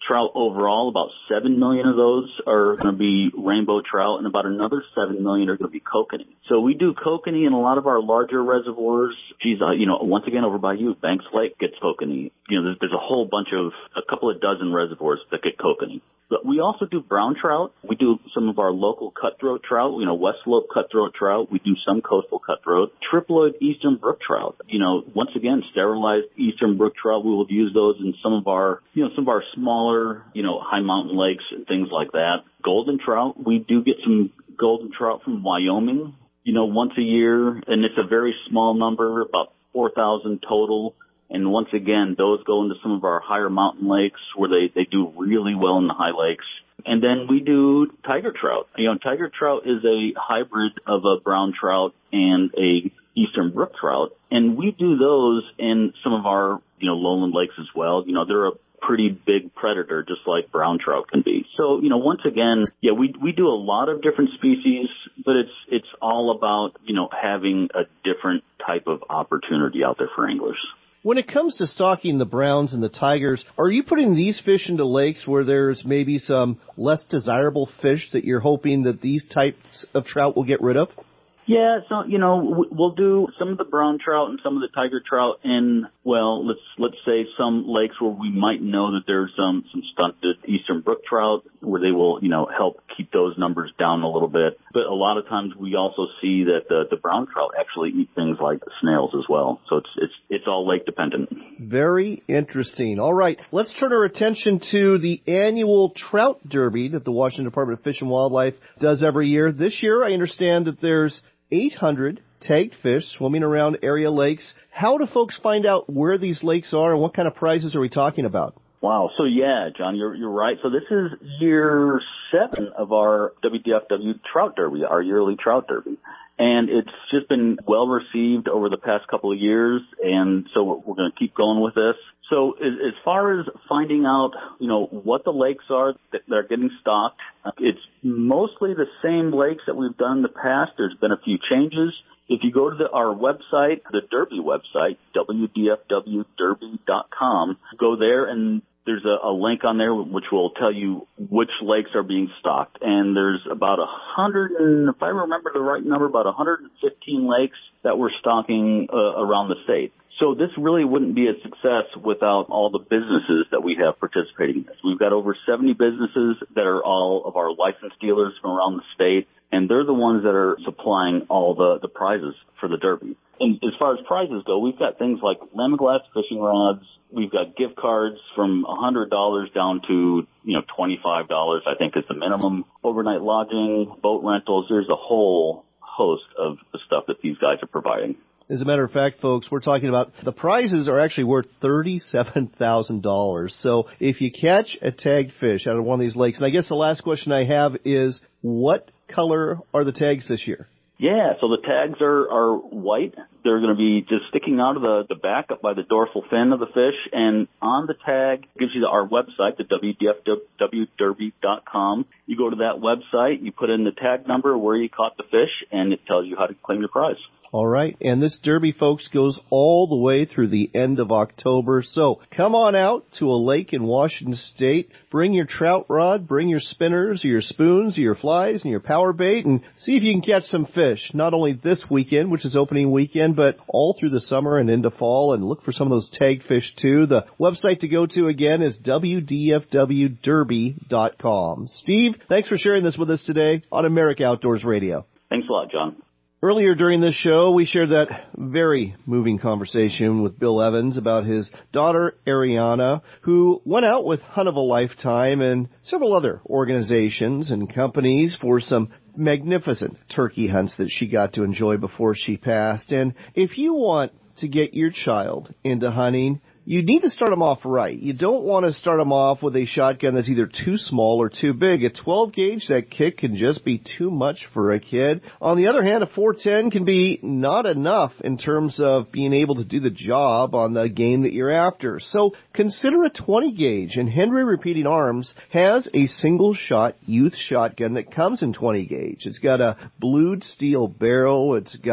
trout overall. About seven million of those are going to be rainbow trout, and about another seven million are going to be kokanee. So we do kokanee in a lot of our larger reservoirs. Geez, uh, you know, once again, over by you, Banks Lake gets kokanee. You know, there's, there's a whole bunch of, a couple of dozen reservoirs that get kokanee. But we also do brown trout. We do some of our local cutthroat trout, you know, West Slope cutthroat trout. We do some coastal cutthroat. Triploid eastern brook trout. You know, once again, sterilized eastern brook trout. We will use those in some of our, you know, some of our smaller, you know, high mountain lakes and things like that. Golden trout. We do get some golden trout from Wyoming, you know, once a year, and it's a very small number, about four thousand total. And once again, those go into some of our higher mountain lakes where they, they do really well in the high lakes. And then we do tiger trout. You know, tiger trout is a hybrid of a brown trout and a eastern brook trout. And we do those in some of our, you know, lowland lakes as well. You know, they're a pretty big predator, just like brown trout can be. So, you know, once again, yeah, we we do a lot of different species, but it's it's all about, you know, having a different type of opportunity out there for anglers. When it comes to stocking the browns and the tigers, are you putting these fish into lakes where there's maybe some less desirable fish that you're hoping that these types of trout will get rid of? Yeah, so, you know, we'll do some of the brown trout and some of the tiger trout in, well, let's let's say some lakes where we might know that there's some, some stunted eastern brook trout where they will, you know, help keep those numbers down a little bit. But a lot of times we also see that the, the brown trout actually eat things like snails as well. So it's, it's, it's all lake dependent. Very interesting. All right, let's turn our attention to the annual trout derby that the Washington Department of Fish and Wildlife does every year. This year, I understand that there's eight hundred tagged fish swimming around area lakes. How do folks find out where these lakes are and what kind of prizes are we talking about? Wow. So, yeah, John, you're you're right. So this is year seven of our W D F W Trout Derby, our yearly Trout Derby. And it's just been well received over the past couple of years, and so we're, we're going to keep going with this. So as, as far as finding out, you know, what the lakes are that are getting stocked, it's mostly the same lakes that we've done in the past. There's been a few changes. If you go to the, our website, the Derby website, W D F W derby dot com, go there and there's a, a link on there which will tell you which lakes are being stocked. And there's about a hundred, and if I remember the right number, about one hundred fifteen lakes that we're stocking uh, around the state. So this really wouldn't be a success without all the businesses that we have participating in this. We've got over seventy businesses that are all of our licensed dealers from around the state, and they're the ones that are supplying all the, the prizes for the Derby. And as far as prizes go, we've got things like Lemon-Glass fishing rods. We've got gift cards from one hundred dollars down to, you know, twenty-five dollars, I think is the minimum. Overnight lodging, boat rentals. There's a whole host of the stuff that these guys are providing. As a matter of fact, folks, we're talking about the prizes are actually worth thirty-seven thousand dollars. So if you catch a tagged fish out of one of these lakes, and I guess the last question I have is, what color are the tags this year? Yeah, so the tags are, are white. They're going to be just sticking out of the, the back up by the dorsal fin of the fish. And on the tag, it gives you the, our website, the W D F W derby dot com. You go to that website, you put in the tag number, where you caught the fish, and it tells you how to claim your prize. All right, and this Derby, folks, goes all the way through the end of October. So come on out to a lake in Washington State. Bring your trout rod, bring your spinners, or your spoons, or your flies, and your power bait, and see if you can catch some fish. Not only this weekend, which is opening weekend, but all through the summer and into fall, and look for some of those tag fish, too. The website to go to, again, is W D F W derby dot com. Steve, thanks for sharing this with us today on America Outdoors Radio. Thanks a lot, John. Earlier during this show, we shared that very moving conversation with Bill Evans about his daughter, Ariana, who went out with Hunt of a Lifetime and several other organizations and companies for some magnificent turkey hunts that she got to enjoy before she passed. And if you want to get your child into hunting, you need to start them off right. You don't want to start them off with a shotgun that's either too small or too big. A twelve gauge, that kick can just be too much for a kid. On the other hand, a four ten can be not enough in terms of being able to do the job on the game that you're after. So consider a twenty gauge, and Henry Repeating Arms has a single-shot youth shotgun that comes in twenty gauge. It's got a blued steel barrel. It's got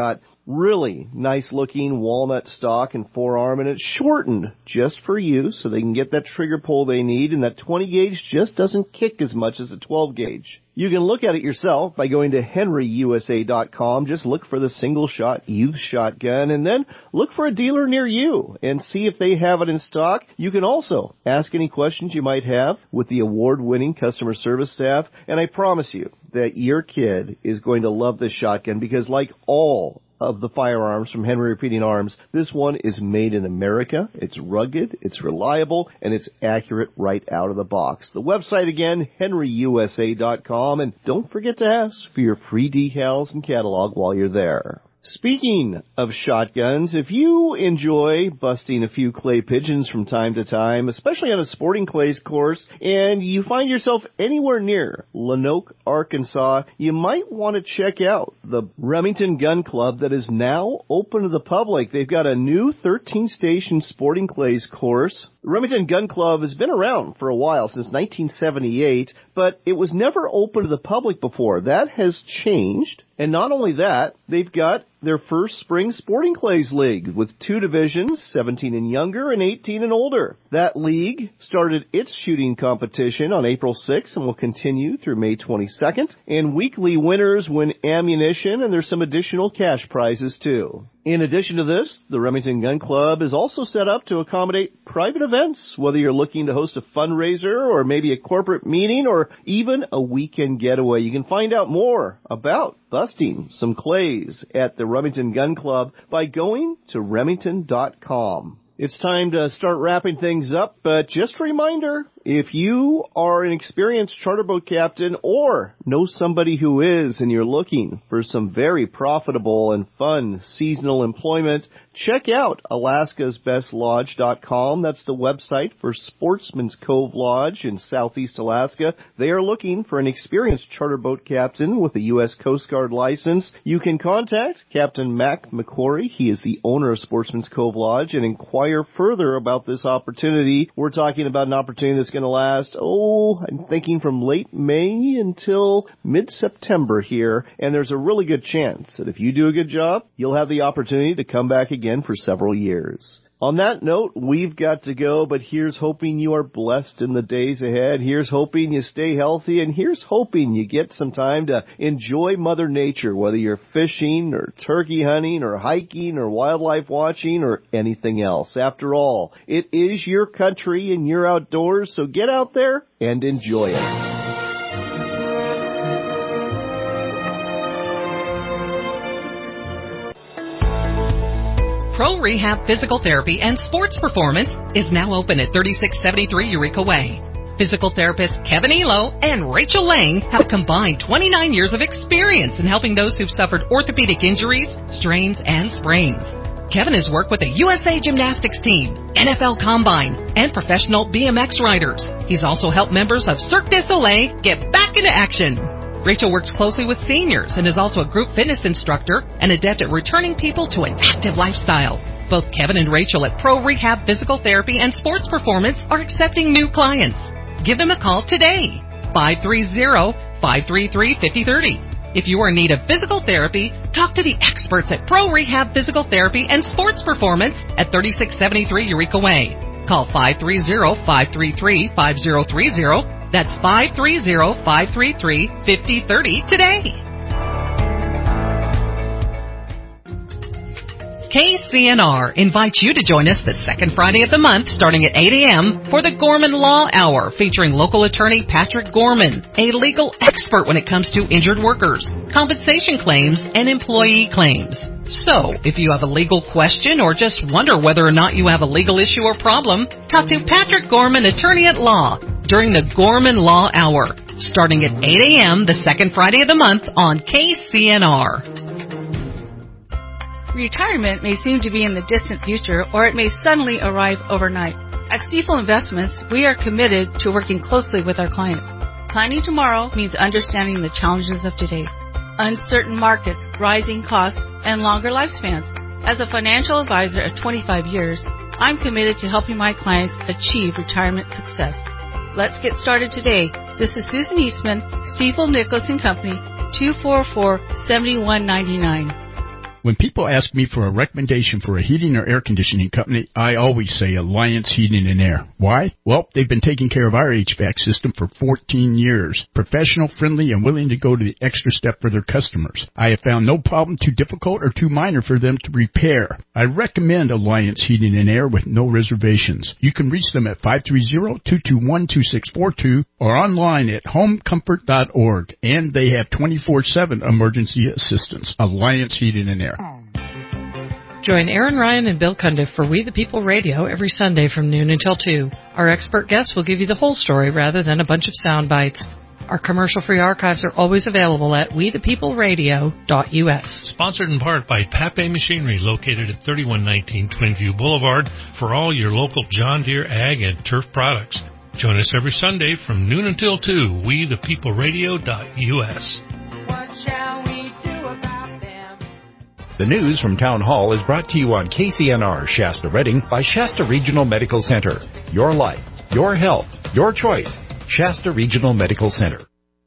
really nice looking walnut stock and forearm, and it's shortened just for you so they can get that trigger pull they need, and that twenty gauge just doesn't kick as much as a twelve gauge. You can look at it yourself by going to henry u s a dot com. Just look for the single-shot youth shotgun, and then look for a dealer near you and see if they have it in stock. You can also ask any questions you might have with the award-winning customer service staff, and I promise you that your kid is going to love this shotgun because, like all of the firearms from Henry Repeating Arms, this one is made in America. It's rugged, it's reliable, and it's accurate right out of the box. The website again, henry u s a dot com, and don't forget to ask for your free decals and catalog while you're there. Speaking of shotguns, if you enjoy busting a few clay pigeons from time to time, especially on a sporting clays course, and you find yourself anywhere near Lanoke, Arkansas, you might want to check out the Remington Gun Club that is now open to the public. They've got a new thirteen-station sporting clays course. The Remington Gun Club has been around for a while, since nineteen seventy-eight, but it was never open to the public before. That has changed. And not only that, they've got their first spring sporting clays league with two divisions, seventeen and younger and eighteen and older. That league started its shooting competition on April sixth and will continue through May twenty-second. And weekly winners win ammunition, and there's some additional cash prizes too. In addition to this, the Remington Gun Club is also set up to accommodate private events, whether you're looking to host a fundraiser or maybe a corporate meeting or even a weekend getaway. You can find out more about busting some clays at the Remington Gun Club by going to remington dot com. It's time to start wrapping things up, but just a reminder, if you are an experienced charter boat captain or know somebody who is and you're looking for some very profitable and fun seasonal employment, check out alaskas best lodge dot com. That's the website for Sportsman's Cove Lodge in southeast Alaska. They are looking for an experienced charter boat captain with a U S Coast Guard license. You can contact Captain Mac McQuarrie. He is the owner of Sportsman's Cove Lodge, and inquire further about this opportunity. We're talking about an opportunity that's going to last, oh, I'm thinking from late May until mid-September here, and there's a really good chance that if you do a good job, you'll have the opportunity to come back again for several years. On that note, we've got to go, but here's hoping you are blessed in the days ahead. Here's hoping you stay healthy, and here's hoping you get some time to enjoy Mother Nature, whether you're fishing or turkey hunting or hiking or wildlife watching or anything else. After all, it is your country and you're outdoors, so get out there and enjoy it. Pro Rehab Physical Therapy and Sports Performance is now open at thirty-six seventy-three Eureka Way. Physical therapists Kevin Elo and Rachel Lang have combined twenty-nine years of experience in helping those who've suffered orthopedic injuries, strains, and sprains. Kevin has worked with the U S A Gymnastics team, N F L Combine, and professional B M X riders. He's also helped members of Cirque du Soleil get back into action. Rachel works closely with seniors and is also a group fitness instructor and adept at returning people to an active lifestyle. Both Kevin and Rachel at Pro Rehab Physical Therapy and Sports Performance are accepting new clients. Give them a call today, five three zero, five three three, five zero three zero. If you are in need of physical therapy, talk to the experts at Pro Rehab Physical Therapy and Sports Performance at thirty-six seventy-three Eureka Way. Call five three zero, five three three, five zero three zero. That's five three zero, five three three, five zero three zero today. K C N R invites you to join us the second Friday of the month starting at eight a.m. for the Gorman Law Hour featuring local attorney Patrick Gorman, a legal expert when it comes to injured workers, compensation claims, and employee claims. So, if you have a legal question or just wonder whether or not you have a legal issue or problem, talk to Patrick Gorman, attorney at law, during the Gorman Law Hour, starting at eight a.m. the second Friday of the month on K C N R. Retirement may seem to be in the distant future, or it may suddenly arrive overnight. At Stifel Investments, we are committed to working closely with our clients. Planning tomorrow means understanding the challenges of today. Uncertain markets, rising costs, and longer lifespans. As a financial advisor of twenty-five years, I'm committed to helping my clients achieve retirement success. Let's get started today. This is Susan Eastman, Stifel Nicholas and Company, two four four, seven one nine nine. When people ask me for a recommendation for a heating or air conditioning company, I always say Alliance Heating and Air. Why? Well, they've been taking care of our H V A C system for fourteen years. Professional, friendly, and willing to go to the extra step for their customers. I have found no problem too difficult or too minor for them to repair. I recommend Alliance Heating and Air with no reservations. You can reach them at five three zero, two two one, two six four two or online at home comfort dot org. And they have twenty-four seven emergency assistance. Alliance Heating and Air. Join Aaron Ryan and Bill Cundiff for We the People Radio every Sunday from noon until two. Our expert guests will give you the whole story rather than a bunch of sound bites. Our commercial-free archives are always available at we the people radio dot u s. Sponsored in part by Pape Machinery, located at thirty-one nineteen Twinview Boulevard, for all your local John Deere ag and turf products. Join us every Sunday from noon until two, we the people radio dot u s. What shall we do about them? The news from Town Hall is brought to you on K C N R Shasta Redding by Shasta Regional Medical Center. Your life, your health, your choice. Shasta Regional Medical Center.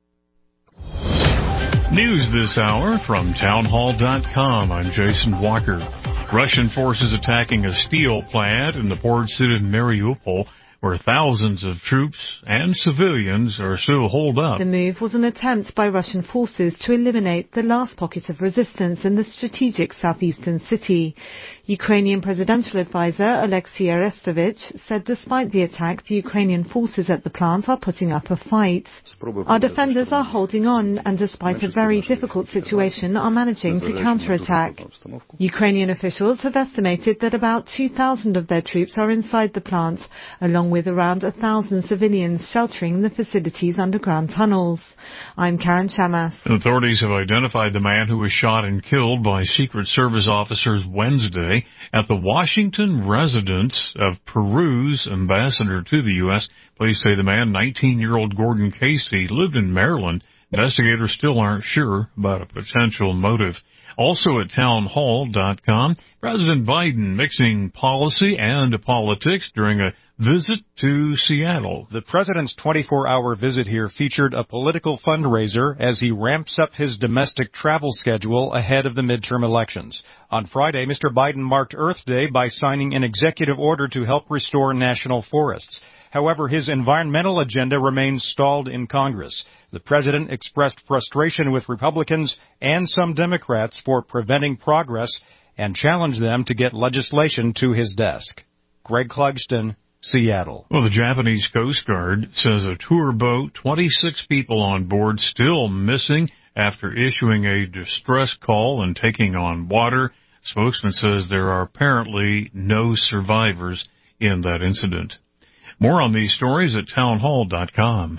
News this hour from town hall dot com. I'm Jason Walker. Russian forces attacking a steel plant in the port city of Mariupol, where thousands of troops and civilians are still holed up. The move was an attempt by Russian forces to eliminate the last pocket of resistance in the strategic southeastern city. Ukrainian presidential advisor Alexei Arestovich said despite the attack, the Ukrainian forces at the plant are putting up a fight. Our defenders are holding on and despite a very difficult situation are managing to counterattack. Ukrainian officials have estimated that about two thousand of their troops are inside the plant, along with around one thousand civilians sheltering the facility's underground tunnels. I'm Karen Chamas. Authorities have identified the man who was shot and killed by Secret Service officers Wednesday at the Washington residence of Peru's ambassador to the U S. Police say the man, nineteen-year-old Gordon Casey, lived in Maryland. Investigators still aren't sure about a potential motive. Also at town hall dot com, President Biden mixing policy and politics during a visit to Seattle. The president's twenty-four hour visit here featured a political fundraiser as he ramps up his domestic travel schedule ahead of the midterm elections. On Friday, Mister Biden marked Earth Day by signing an executive order to help restore national forests. However, his environmental agenda remains stalled in Congress. The president expressed frustration with Republicans and some Democrats for preventing progress and challenged them to get legislation to his desk. Greg Clugston, Seattle. Well, the Japanese Coast Guard says a tour boat, twenty-six people on board, still missing after issuing a distress call and taking on water. Spokesman says there are apparently no survivors in that incident. More on these stories at town hall dot com.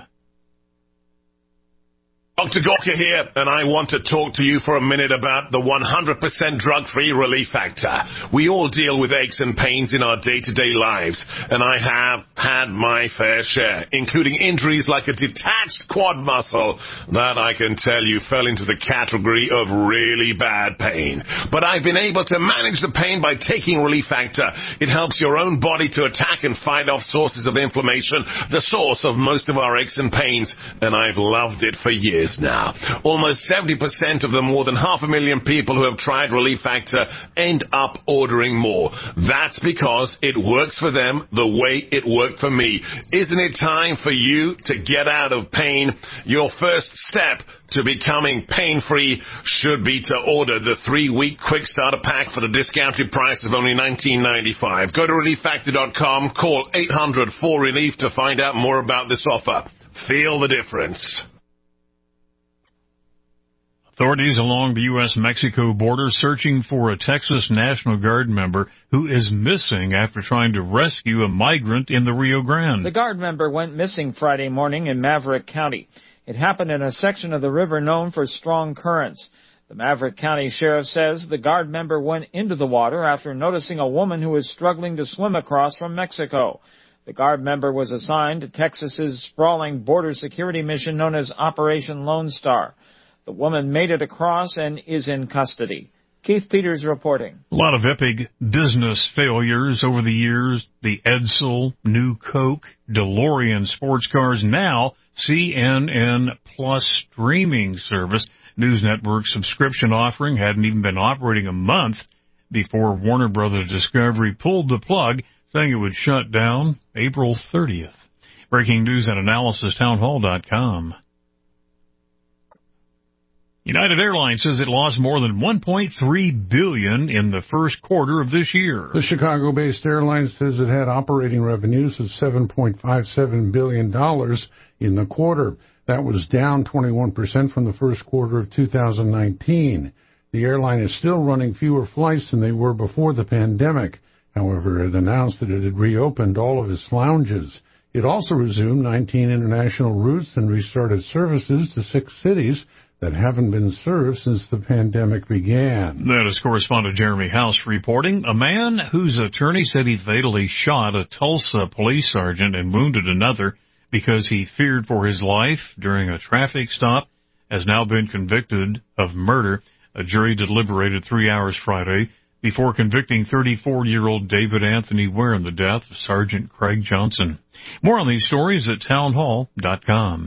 Doctor Gorka here, and I want to talk to you for a minute about the one hundred percent drug-free Relief Factor. We all deal with aches and pains in our day-to-day lives, and I have had my fair share, including injuries like a detached quad muscle that I can tell you fell into the category of really bad pain. But I've been able to manage the pain by taking Relief Factor. It helps your own body to attack and fight off sources of inflammation, the source of most of our aches and pains, and I've loved it for years now. Almost seventy percent of the more than half a million people who have tried Relief Factor end up ordering more. That's because it works for them the way it worked for me. Isn't it time for you to get out of pain? Your first step to becoming pain-free should be to order the three-week quick starter pack for the discounted price of only nineteen ninety-five. Go to relief factor dot com, call eight hundred four relief to find out more about this offer. Feel the difference. Authorities along the U S Mexico border searching for a Texas National Guard member who is missing after trying to rescue a migrant in the Rio Grande. The Guard member went missing Friday morning in Maverick County. It happened in a section of the river known for strong currents. The Maverick County Sheriff says the Guard member went into the water after noticing a woman who was struggling to swim across from Mexico. The Guard member was assigned to Texas's sprawling border security mission known as Operation Lone Star. The woman made it across and is in custody. Keith Peters reporting. A lot of epic business failures over the years. The Edsel, New Coke, DeLorean sports cars, now C N N Plus streaming service News Network's subscription offering hadn't even been operating a month before Warner Brothers Discovery pulled the plug, saying it would shut down April thirtieth. Breaking news and analysis, townhall dot com. United Airlines says it lost more than one point three billion dollars in the first quarter of this year. The Chicago-based airline says it had operating revenues of seven point five seven billion dollars in the quarter. That was down twenty-one percent from the first quarter of two thousand nineteen. The airline is still running fewer flights than they were before the pandemic. However, it announced that it had reopened all of its lounges. It also resumed nineteen international routes and restarted services to six cities that haven't been served since the pandemic began. That is correspondent Jeremy House reporting. A man whose attorney said he fatally shot a Tulsa police sergeant and wounded another because he feared for his life during a traffic stop has now been convicted of murder. A jury deliberated three hours Friday before convicting thirty-four-year-old David Anthony Ware in the death of Sergeant Craig Johnson. More on these stories at townhall dot com.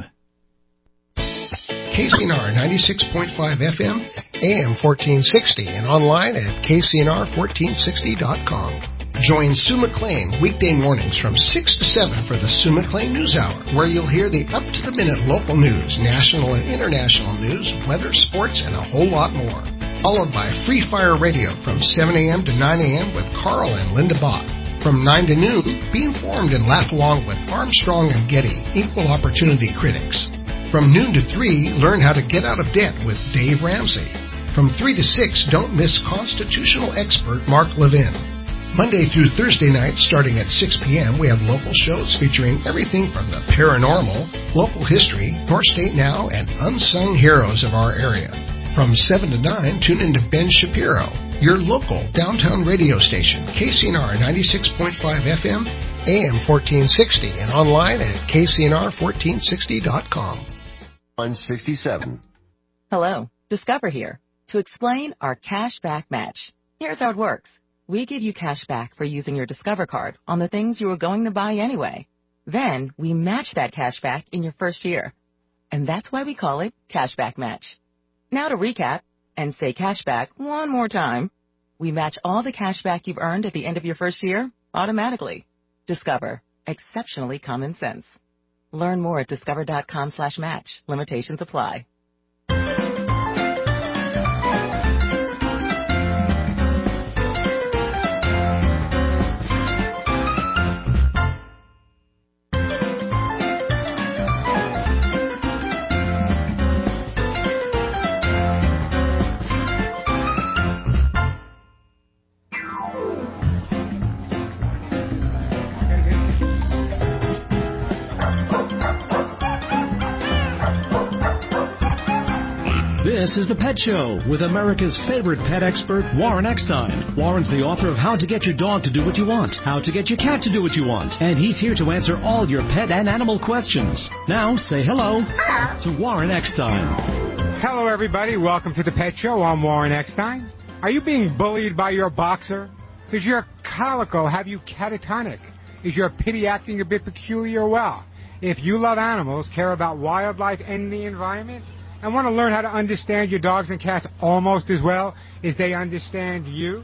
K C N R ninety-six point five F M, A M fourteen sixty, and online at K C N R fourteen sixty dot com. Join Sue McLean weekday mornings from six to seven for the Sue McLean News Hour, where you'll hear the up-to-the-minute local news, national and international news, weather, sports, and a whole lot more. Followed by Free Fire Radio from seven a.m. to nine a.m. with Carl and Linda Bott. From nine to noon, be informed and laugh along with Armstrong and Getty, equal opportunity critics. From noon to three, learn how to get out of debt with Dave Ramsey. From three to six, don't miss constitutional expert Mark Levin. Monday through Thursday nights, starting at six p.m., we have local shows featuring everything from the paranormal, local history, North State Now, and unsung heroes of our area. From seven to nine, tune in to Ben Shapiro, your local downtown radio station, K C N R ninety-six point five F M, A M fourteen sixty, and online at K C N R fourteen sixty dot com. one sixty-seven. Hello, Discover here to explain our cash back match. Here's how it works. We give you cash back for using your Discover card on the things you were going to buy anyway. Then we match that cash back in your first year. And that's why we call it Cashback Match. Now to recap and say cashback one more time. We match all the cash back you've earned at the end of your first year automatically. Discover. Exceptionally common sense. Learn more at discover dot com slash match. Limitations apply. This is The Pet Show with America's favorite pet expert, Warren Eckstein. Warren's the author of How to Get Your Dog to Do What You Want, How to Get Your Cat to Do What You Want, and he's here to answer all your pet and animal questions. Now, say hello to Warren Eckstein. Hello, everybody. Welcome to The Pet Show. I'm Warren Eckstein. Are you being bullied by your boxer? Does your calico have you catatonic? Is your pity acting a bit peculiar? Well, if you love animals, care about wildlife and the environment, and want to learn how to understand your dogs and cats almost as well as they understand you?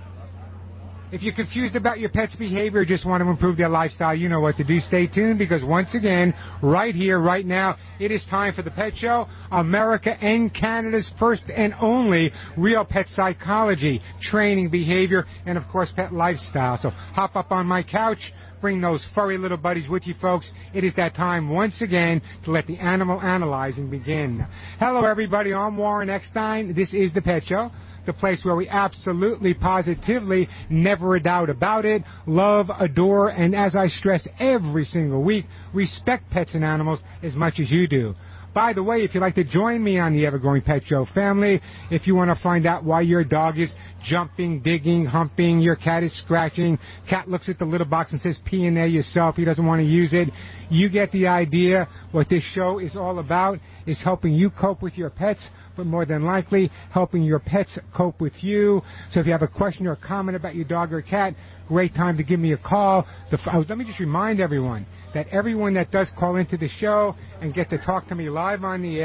If you're confused about your pet's behavior or just want to improve their lifestyle, you know what to do. Stay tuned, because once again, right here, right now, it is time for The Pet Show, America and Canada's first and only real pet psychology, training, behavior, and, of course, pet lifestyle. So hop up on my couch. Bring those furry little buddies with you, folks. It is that time once again to let the animal analyzing begin. Hello, everybody. I'm Warren Eckstein. This is The Pet Show, the place where we absolutely, positively, never a doubt about it, love, adore, and as I stress every single week, respect pets and animals as much as you do. By the way, if you'd like to join me on the Ever-Growing Pet Show family, if you want to find out why your dog is jumping, digging, humping, your cat is scratching, cat looks at the little box and says pee in there yourself, he doesn't want to use it, you get the idea. What this show is all about is helping you cope with your pets, but more than likely helping your pets cope with you. So if you have a question or a comment about your dog or cat, great time to give me a call. The, uh, let me just remind everyone that everyone that does call into the show and get to talk to me live on the air,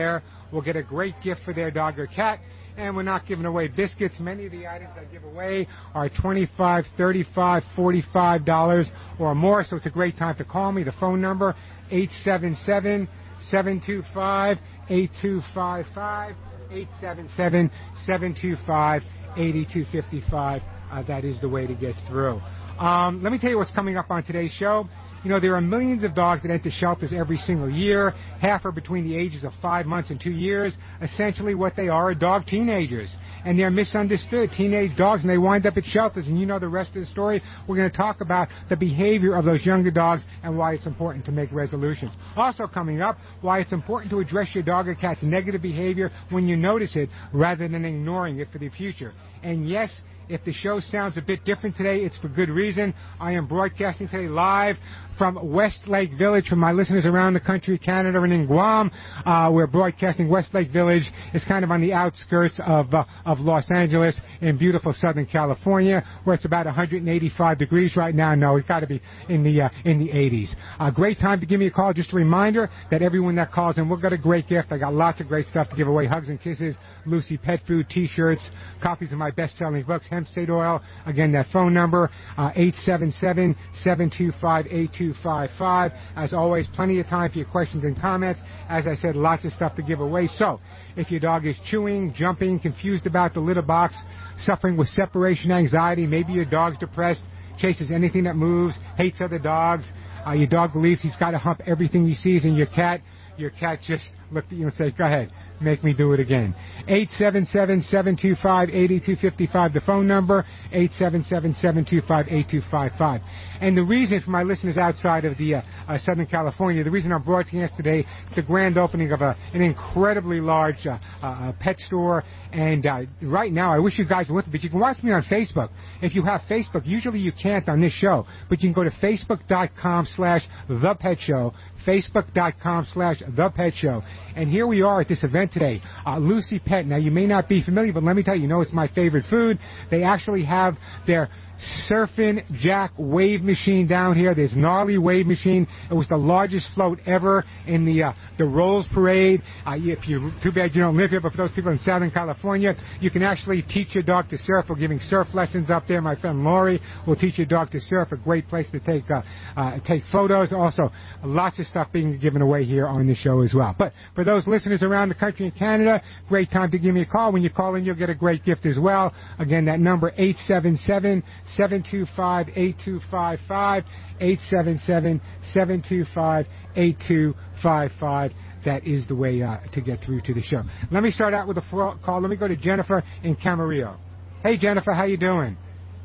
will get a great gift for their dog or cat. And we're not giving away biscuits. Many of the items I give away are twenty-five dollars, thirty-five dollars, forty-five dollars or more, so it's a great time to call me. The phone number, eight seven seven, seven two five, eight two five five, eight seven seven, seven two five, eight two five five. Uh, that is the way to get through. Um, let me tell you what's coming up on today's show. You know, there are millions of dogs that enter shelters every single year. Half are between the ages of five months and two years. Essentially what they are are dog teenagers. And they're misunderstood, teenage dogs, and they wind up at shelters. And you know the rest of the story. We're going to talk about the behavior of those younger dogs and why it's important to make resolutions. Also coming up, why it's important to address your dog or cat's negative behavior when you notice it rather than ignoring it for the future. And yes, if the show sounds a bit different today, it's for good reason. I am broadcasting today live from Westlake Village for my listeners around the country, Canada, and in Guam. Uh, we're broadcasting Westlake Village. It's kind of on the outskirts of uh, of Los Angeles in beautiful Southern California, where it's about one hundred eighty-five degrees right now. No, it's got to be in the uh, in the eighties. A great time to give me a call. Just a reminder that everyone that calls in, we've got a great gift. I got lots of great stuff to give away. Hugs and kisses, Lucy Pet Food, T-shirts, copies of my best-selling books, hemp seed oil. Again, that phone number, uh, eight seven seven, seven two five, eight two five five. As always, plenty of time for your questions and comments. As I said, lots of stuff to give away. So, if your dog is chewing, jumping, confused about the litter box, suffering with separation anxiety, maybe your dog's depressed, chases anything that moves, hates other dogs, uh, your dog believes he's got to hump everything he sees, and your cat, your cat just looked at you and said, go ahead, make me do it again. eight seven seven, seven two five, eight two five five, the phone number, eight seven seven, seven two five, eight two five five. And the reason for my listeners outside of the uh, uh, Southern California, the reason I'm broadcasting today, the grand opening of a, an incredibly large uh, uh, pet store. And uh, right now, I wish you guys were with me, but you can watch me on Facebook. If you have Facebook, usually you can't on this show, but you can go to facebook.com slash The Pet Show, facebook.com slash The Pet Show. And here we are at this event today, uh, Lucy Pet. Now, you may not be familiar, but let me tell you, you know it's my favorite food. They actually have their Surfin' Jack wave machine down here. There's gnarly wave machine. It was the largest float ever in the uh, the Rolls Parade. Uh, if you too bad you don't live here, but for those people in Southern California, you can actually teach your dog to surf. We're giving surf lessons up there. My friend Lori will teach your dog to surf. A great place to take uh, uh, take photos. Also, lots of stuff being given away here on the show as well. But for those listeners around the country in Canada, great time to give me a call. When you call in, you'll get a great gift as well. Again, that number eight seven seven, seven two five, eight two five five, eight seven seven, seven two five, eight two five five. That is the way uh, to get through to the show. Let me start out with a call. Let me go to Jennifer in Camarillo. Hey, Jennifer, how you doing?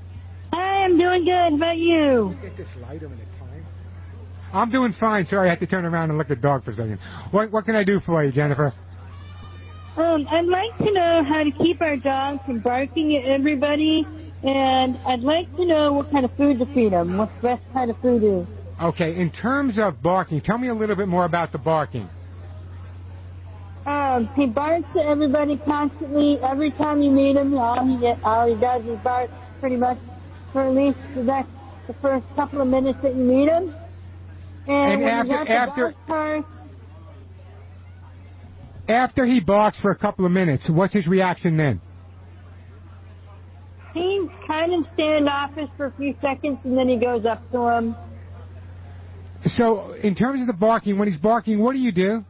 Hi, I'm doing good. How about you? Get this light over the time. I'm doing fine. Sorry, I had to turn around and look at the dog for a second. What, what can I do for you, Jennifer? Um, I'd like to know how to keep our dogs from barking at everybody, and I'd like to know what kind of food to feed them, what the best kind of food is. Okay, in terms of barking, tell me a little bit more about the barking. Um, he barks at everybody constantly. Every time you meet him, all he, get, all he does is bark pretty much for at least the, next, the first couple of minutes that you meet him. And, And when after- you got after- the dog car, After he barks for a couple of minutes, what's his reaction then? he kind of standoffish for a few seconds, and then he goes up to him. So, in terms of the barking, when he's barking, what do you do?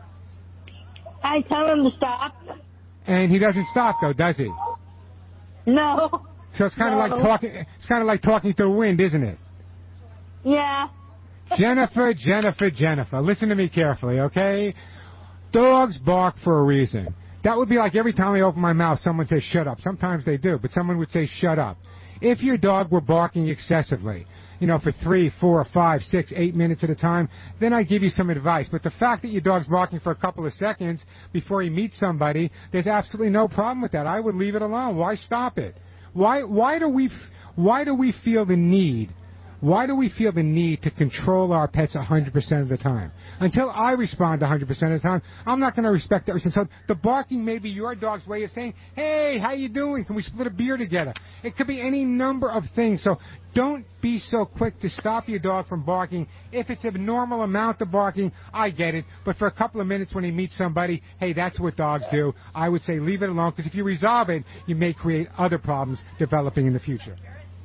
I tell him to stop. And he doesn't stop, though, does he? No. So it's kind of No. like talking. It's kind of like talking to the wind, isn't it? Yeah. Jennifer, Jennifer, Jennifer. Listen to me carefully, okay? Dogs bark for a reason. That would be like every time I open my mouth, someone says, shut up. Sometimes they do, but someone would say, shut up. If your dog were barking excessively, you know, for three, four, five, six, eight minutes at a time, then I'd give you some advice. But the fact that your dog's barking for a couple of seconds before he meets somebody, there's absolutely no problem with that. I would leave it alone. Why stop it? Why, why do we, why do we feel the need? Why do we feel the need to control our pets one hundred percent of the time? Until I respond one hundred percent of the time, I'm not going to respect that. So the barking may be your dog's way of saying, hey, how you doing? Can we split a beer together? It could be any number of things. So don't be so quick to stop your dog from barking. If it's a normal amount of barking, I get it. But for a couple of minutes when he meets somebody, hey, that's what dogs do. I would say leave it alone, because if you resolve it, you may create other problems developing in the future.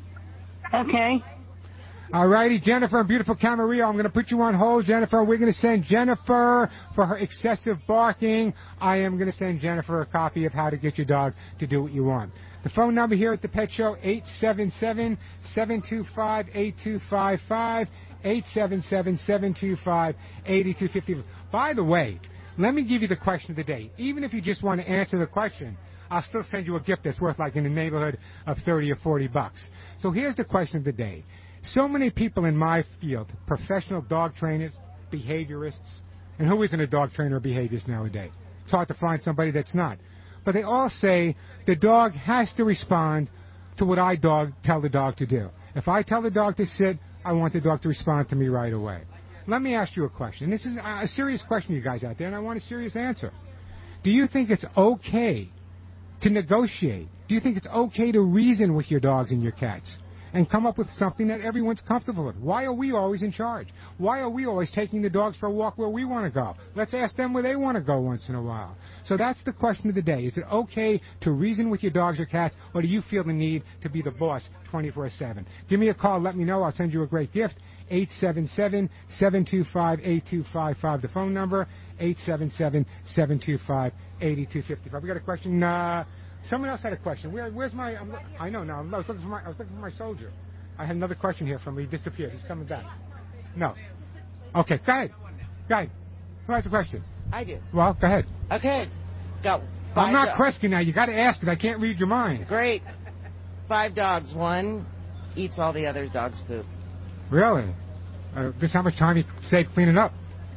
Okay. All righty, Jennifer in beautiful Camarillo. I'm going to put you on hold, Jennifer. We're going to send Jennifer for her excessive barking. I am going to send Jennifer a copy of How to Get Your Dog to Do What You Want. The phone number here at the Pet Show, eight seven seven, seven two five, eight two five five, eight seven seven, seven two five, eight two five five. By the way, let me give you the question of the day. Even if you just want to answer the question, I'll still send you a gift that's worth like in the neighborhood of thirty or forty bucks. So here's the question of the day. So many people in my field, professional dog trainers, behaviorists, and who isn't a dog trainer or behaviorist nowadays? It's hard to find somebody that's not. But they all say the dog has to respond to what I dog tell the dog to do. If I tell the dog to sit, I want the dog to respond to me right away. Let me ask you a question. This is a serious question, you guys out there, and I want a serious answer. Do you think it's okay to negotiate? Do you think it's okay to reason with your dogs and your cats and come up with something that everyone's comfortable with? Why are we always in charge? Why are we always taking the dogs for a walk where we want to go? Let's ask them where they want to go once in a while. So that's the question of the day. Is it okay to reason with your dogs or cats, or do you feel the need to be the boss twenty-four seven? Give me a call. Let me know. I'll send you a great gift. eight seven seven, seven two five, eight two five five, the phone number. eight seven seven, seven two five, eight two five five. We got a question. Uh, Someone else had a question. Where, where's my? I'm, I know now. I was looking for my. I was looking for my soldier. I had another question here from him. He disappeared. He's coming back. No. Okay. Go ahead. Go ahead. Who has a question? I do. Well, go ahead. Okay. Go. Five I'm not dogs. questioning now. You got to ask it. I can't read your mind. Great. Five dogs. One eats all the other dogs' poop. Really? Uh, this is how much time you save cleaning up.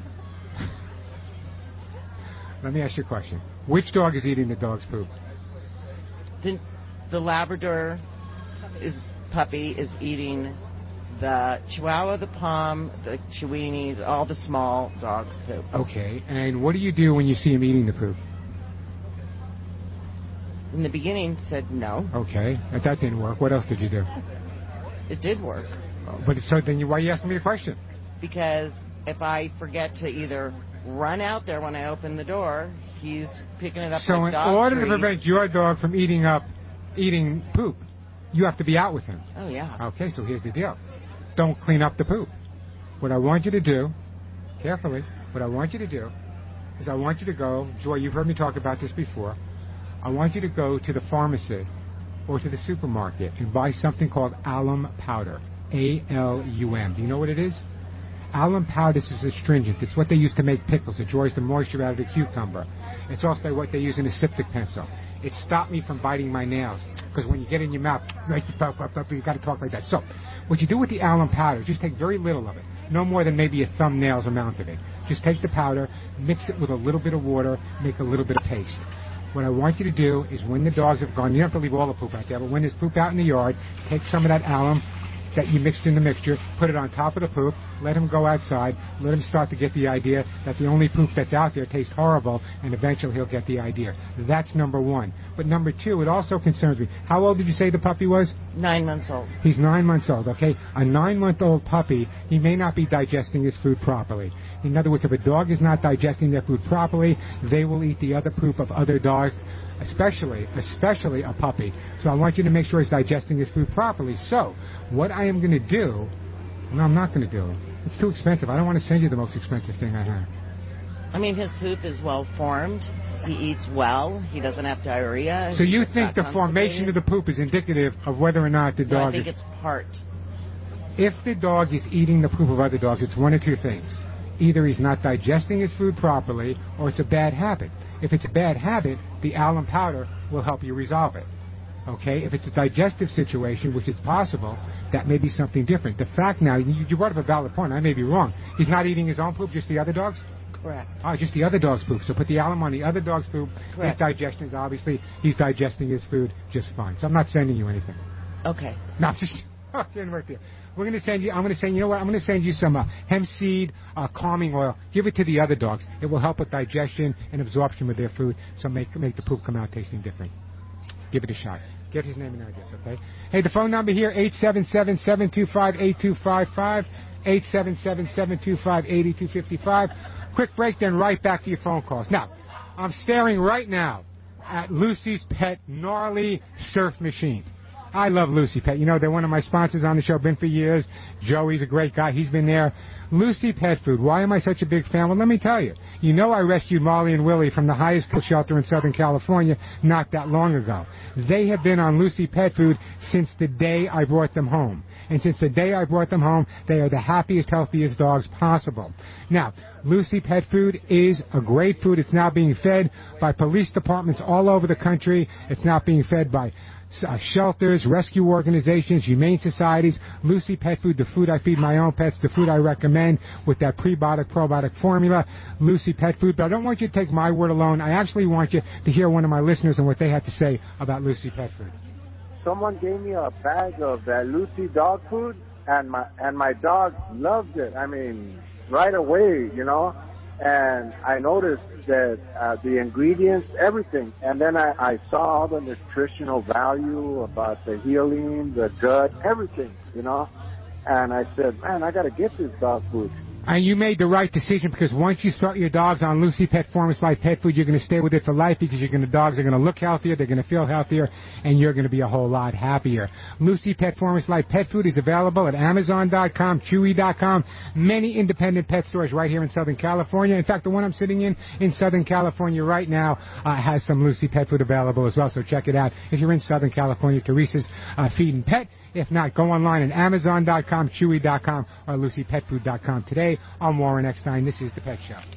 Let me ask you a question. Which dog is eating the dog's poop? The, the Labrador is puppy is eating the Chihuahua, the Pom, the Chiweenies, all the small dogs' poop. Okay, and what do you do when you see him eating the poop? In the beginning, said no. Okay, if that didn't work, what else did you do? It did work. But so then, you, why are you asking me the question? Because if I forget to either run out there when I open the door, he's picking it up so like in dog order treats. to prevent your dog from eating up, eating poop, you have to be out with him. Oh, yeah. Okay, so here's the deal. Don't clean up the poop. What I want you to do, carefully, what I want you to do is I want you to go, Joy, you've heard me talk about this before, I want you to go to the pharmacy or to the supermarket and buy something called alum powder, A L U M. Do you know what it is? Alum powder is astringent. It's what they use to make pickles. It draws the moisture out of the cucumber. It's also what they use in a styptic pencil. It stopped me from biting my nails, because when you get in your mouth, you got to talk like that. So, what you do with the alum powder, just take very little of it, no more than maybe a thumbnail's amount of it. Just take the powder, mix it with a little bit of water, make a little bit of paste. What I want you to do is when the dogs have gone, you don't have to leave all the poop out there, but when there's poop out in the yard, take some of that alum that you mixed in the mixture, put it on top of the poop, let him go outside, let him start to get the idea that the only poop that's out there tastes horrible, and eventually he'll get the idea. That's number one. But number two, it also concerns me. How old did you say the puppy was? Nine months old. He's nine months old, okay? A nine-month-old puppy, he may not be digesting his food properly. In other words, if a dog is not digesting their food properly, they will eat the other poop of other dogs, especially, especially a puppy. So I want you to make sure he's digesting his food properly. So, what I am going to do, no, I'm not going to do it. It's too expensive. I don't want to send you the most expensive thing I have. I mean, his poop is well formed. He eats well. He doesn't have diarrhea. So you think the formation of the poop is indicative of whether or not the dog no, I think is... it's part. If the dog is eating the poop of other dogs, it's one of two things. Either he's not digesting his food properly, or it's a bad habit. If it's a bad habit, the alum powder will help you resolve it. Okay? If it's a digestive situation, which is possible, that may be something different. The fact now, you, you brought up a valid point. I may be wrong. He's not eating his own poop, just the other dogs? Correct. Oh, just the other dog's poop. So put the alum on the other dog's poop. Correct. His digestion is obviously, he's digesting his food just fine. So I'm not sending you anything. Okay. No, I'm just... Didn't work there. We're going to send you, I'm going to send, you know what, I'm going to send you some uh, hemp seed uh, calming oil. Give it to the other dogs. It will help with digestion and absorption with their food, so make make the poop come out tasting different. Give it a shot. Get his name and address, okay? Hey, the phone number here, eight seven seven, seven two five, eight two five five, eight seven seven, seven two five, eight two five five. Quick break, then right back to your phone calls. Now, I'm staring right now at Lucy's Pet Gnarly Surf Machine. I love Lucy Pet. You know, they're one of my sponsors on the show, been for years. Joey's a great guy. He's been there. Lucy Pet Food. Why am I such a big fan? Well, let me tell you. You know I rescued Molly and Willie from the highest shelter in Southern California not that long ago. They have been on Lucy Pet Food since the day I brought them home. And since the day I brought them home, they are the happiest, healthiest dogs possible. Now, Lucy Pet Food is a great food. It's now being fed by police departments all over the country. It's now being fed by Uh, shelters, rescue organizations, humane societies. Lucy Pet Food, the food I feed my own pets, the food I recommend with that prebiotic, probiotic formula, Lucy Pet Food. But I don't want you to take my word alone. I actually want you to hear one of my listeners and what they had to say about Lucy Pet Food. Someone gave me a bag of that Lucy dog food, and my and my dog loved it. I mean, right away, you know. And I noticed that uh, the ingredients, everything, and then I, I saw all the nutritional value about the healing, the gut, everything, you know. And I said, man, I got to get this dog food. And you made the right decision, because once you start your dogs on Lucy Pet Formula Pet Food, you're going to stay with it for life, because you're going to, dogs are going to look healthier, they're going to feel healthier, and you're going to be a whole lot happier. Lucy Pet Formula Pet Food is available at Amazon dot com, Chewy dot com, many independent pet stores right here in Southern California. In fact, the one I'm sitting in in Southern California right now uh, has some Lucy Pet Food available as well, so check it out. If you're in Southern California, Teresa's uh, Feed and Pet. If not, go online at Amazon dot com, Chewy dot com, or Lucy Pet Food dot com. Today, I'm Warren Eckstein. This is The Pet Show.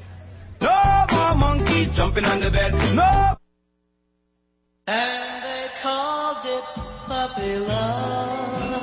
No more monkey jumping on the bed. No! And they called it puppy love.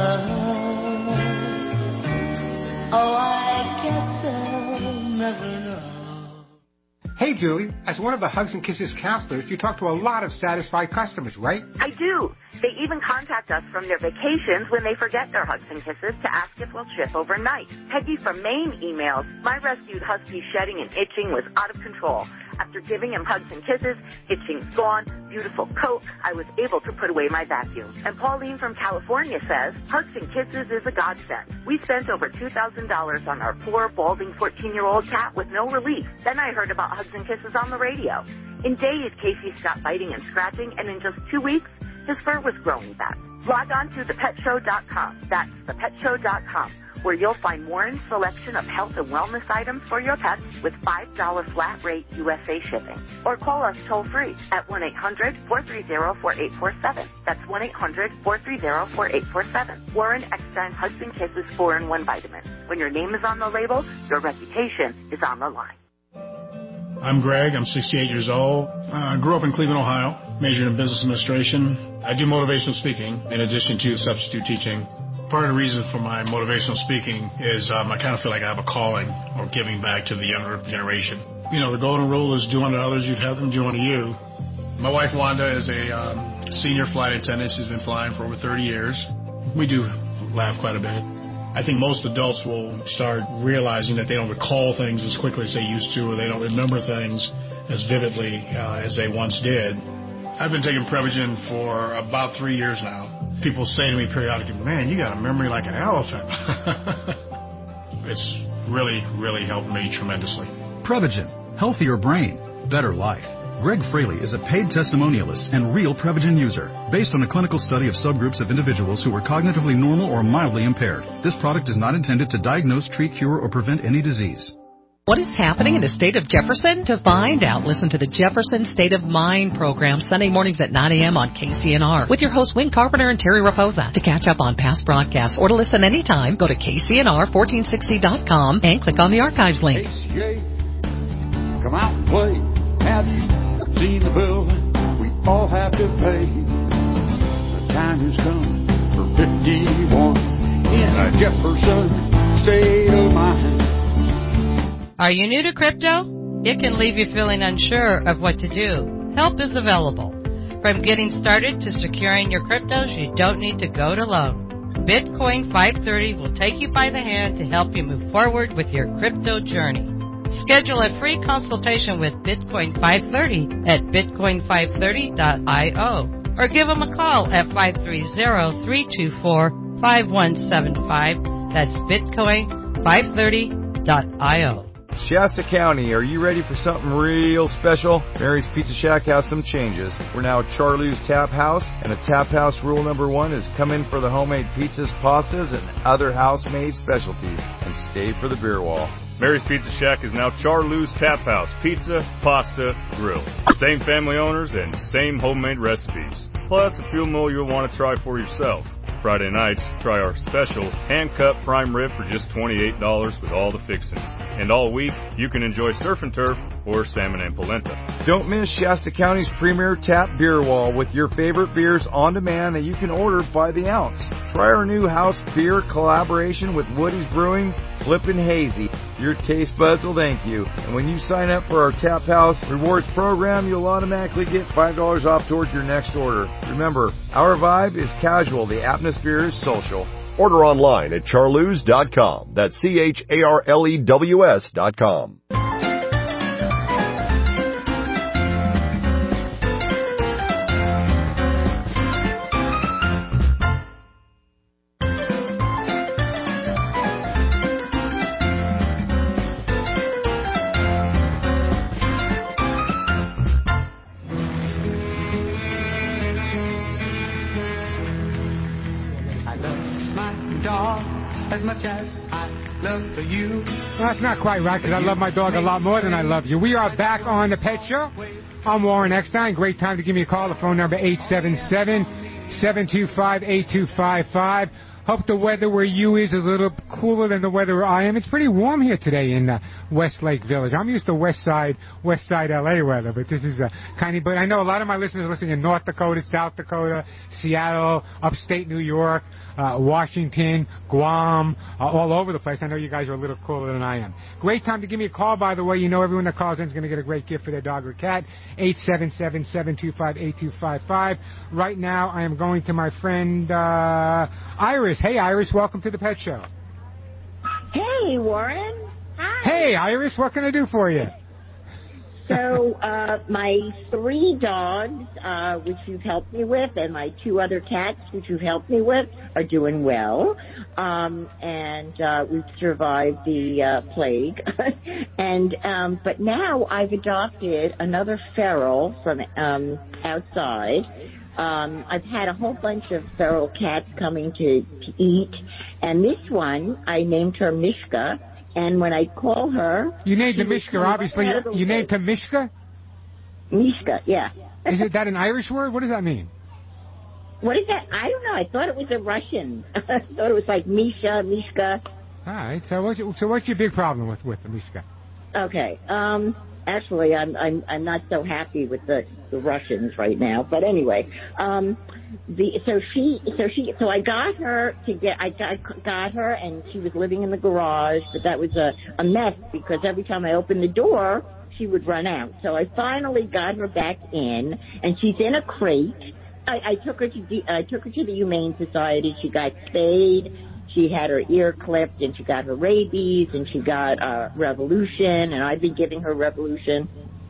Oh, I guess I'll never know. Hey, Julie, as one of the Hugs and Kisses counselors, you talk to a lot of satisfied customers, right? I do. They even contact us from their vacations when they forget their Hugs and Kisses to ask if we'll ship overnight. Peggy from Maine emails, my rescued husky's shedding and itching was out of control. After giving him Hugs and Kisses, itching's gone, beautiful coat, I was able to put away my vacuum. And Pauline from California says, Hugs and Kisses is a godsend. We spent over two thousand dollars on our poor, balding fourteen-year-old cat with no relief. Then I heard about Hugs and Kisses on the radio. In days, Casey stopped biting and scratching, and in just two weeks, his fur was growing back. Log on to the pet show dot com. That's the pet show dot com, where you'll find Warren's selection of health and wellness items for your pets with five dollars flat rate U S A shipping. Or call us toll-free at one eight hundred, four three zero, four eight four seven. That's one eight hundred, four three zero, four eight four seven. Warren Eckstein Hugs and Kisses four in one vitamin. When your name is on the label, your reputation is on the line. I'm Greg. I'm sixty-eight years old. I uh, grew up in Cleveland, Ohio, majored in business administration. I do motivational speaking in addition to substitute teaching. Part of the reason for my motivational speaking is um, I kind of feel like I have a calling or giving back to the younger generation. You know, the golden rule is do unto others, you'd have them do unto you. My wife, Wanda, is a um, senior flight attendant. She's been flying for over thirty years. We do laugh quite a bit. I think most adults will start realizing that they don't recall things as quickly as they used to, or they don't remember things as vividly uh, as they once did. I've been taking Prevagen for about three years now. People say to me periodically, man, you got a memory like an elephant. It's really, really helped me tremendously. Prevagen, healthier brain, better life. Greg Fraley is a paid testimonialist and real Prevagen user, based on a clinical study of subgroups of individuals who were cognitively normal or mildly impaired. This product is not intended to diagnose, treat, cure, or prevent any disease. What is happening in the state of Jefferson? To find out, listen to the Jefferson State of Mind program Sunday mornings at nine a.m. on K C N R with your hosts Win Carpenter and Terry Raposa. To catch up on past broadcasts or to listen anytime, go to K C N R fourteen sixty dot com and click on the archives link. H J, come out and play. Have you seen the bill we all have to pay? The time has come for fifty-one in a Jefferson State of Mind. Are you new to crypto? It can leave you feeling unsure of what to do. Help is available. From getting started to securing your cryptos, you don't need to go it alone. Bitcoin five thirty will take you by the hand to help you move forward with your crypto journey. Schedule a free consultation with Bitcoin five thirty at bitcoin five thirty dot io or give them a call at five three zero, three two four, five one seven five. That's bitcoin five thirty dot io. Shasta County, are you ready for something real special? Mary's Pizza Shack has some changes. We're now Charlie's Tap House, and a Tap House rule number one is come in for the homemade pizzas, pastas, and other house-made specialties, and stay for the beer wall. Mary's Pizza Shack is now Charlie's Tap House. Pizza, pasta, grill. Same family owners and same homemade recipes. Plus, a few more you'll want to try for yourself. Friday nights, try our special hand-cut prime rib for just twenty-eight dollars with all the fixings. And all week, you can enjoy surf and turf or salmon and polenta. Don't miss Shasta County's premier tap beer wall with your favorite beers on demand that you can order by the ounce. Try our new house beer collaboration with Woody's Brewing, Flippin' Hazy. Your taste buds will thank you. And when you sign up for our Tap House Rewards program, you'll automatically get five dollars off towards your next order. Remember, our vibe is casual. The atmosphere is social. Order online at charlews dot com. That's C H A R L E W S dot com. As much as I love you. Well, that's not quite right, because I love my dog a lot more than I love you. We are back on the Pet Show. I'm Warren Eckstein. Great time to give me a call. The phone number eight seven seven, seven two five, eight two five five. Hope the weather where you is is a little cooler than the weather where I am. It's pretty warm here today in uh, Westlake Village. I'm used to West Side, West Side L A weather, but this is uh, kind of. But I know a lot of my listeners are listening in North Dakota, South Dakota, Seattle, upstate New York, uh, Washington, Guam, uh, all over the place. I know you guys are a little cooler than I am. Great time to give me a call, by the way. You know everyone that calls in is going to get a great gift for their dog or cat. eight seven seven, seven two five, eight two five five. Right now, I am going to my friend uh, Iris. Hey, Iris, welcome to the Pet Show. Hey, Warren. Hi. Hey, Iris, what can I do for you? So, uh, my three dogs, uh, which you've helped me with, and my two other cats, which you've helped me with, are doing well. Um, and, uh, we've survived the, uh, plague. and, um, but now I've adopted another feral from, um, outside. Um, I've had a whole bunch of feral cats coming to, to eat, and this one, I named her Mishka, and when I call her... You named her Mishka, obviously. You named her Mishka? Mishka, yeah. Is it that an Irish word? What does that mean? What is that? I don't know. I thought it was a Russian. I thought it was like Misha, Mishka. All right, so what's, your, so what's your big problem with, with the Mishka? Okay, um... Actually, I'm I'm I'm not so happy with the, the Russians right now. But anyway, um, the so she so she so I got her to get I got, got her and she was living in the garage, but that was a a mess because every time I opened the door, she would run out. So I finally got her back in, and she's in a crate. I, I took her to the, I took her to the Humane Society. She got spayed. She had her ear clipped, and she got her rabies, and she got uh, Revolution, and I've been giving her Revolution.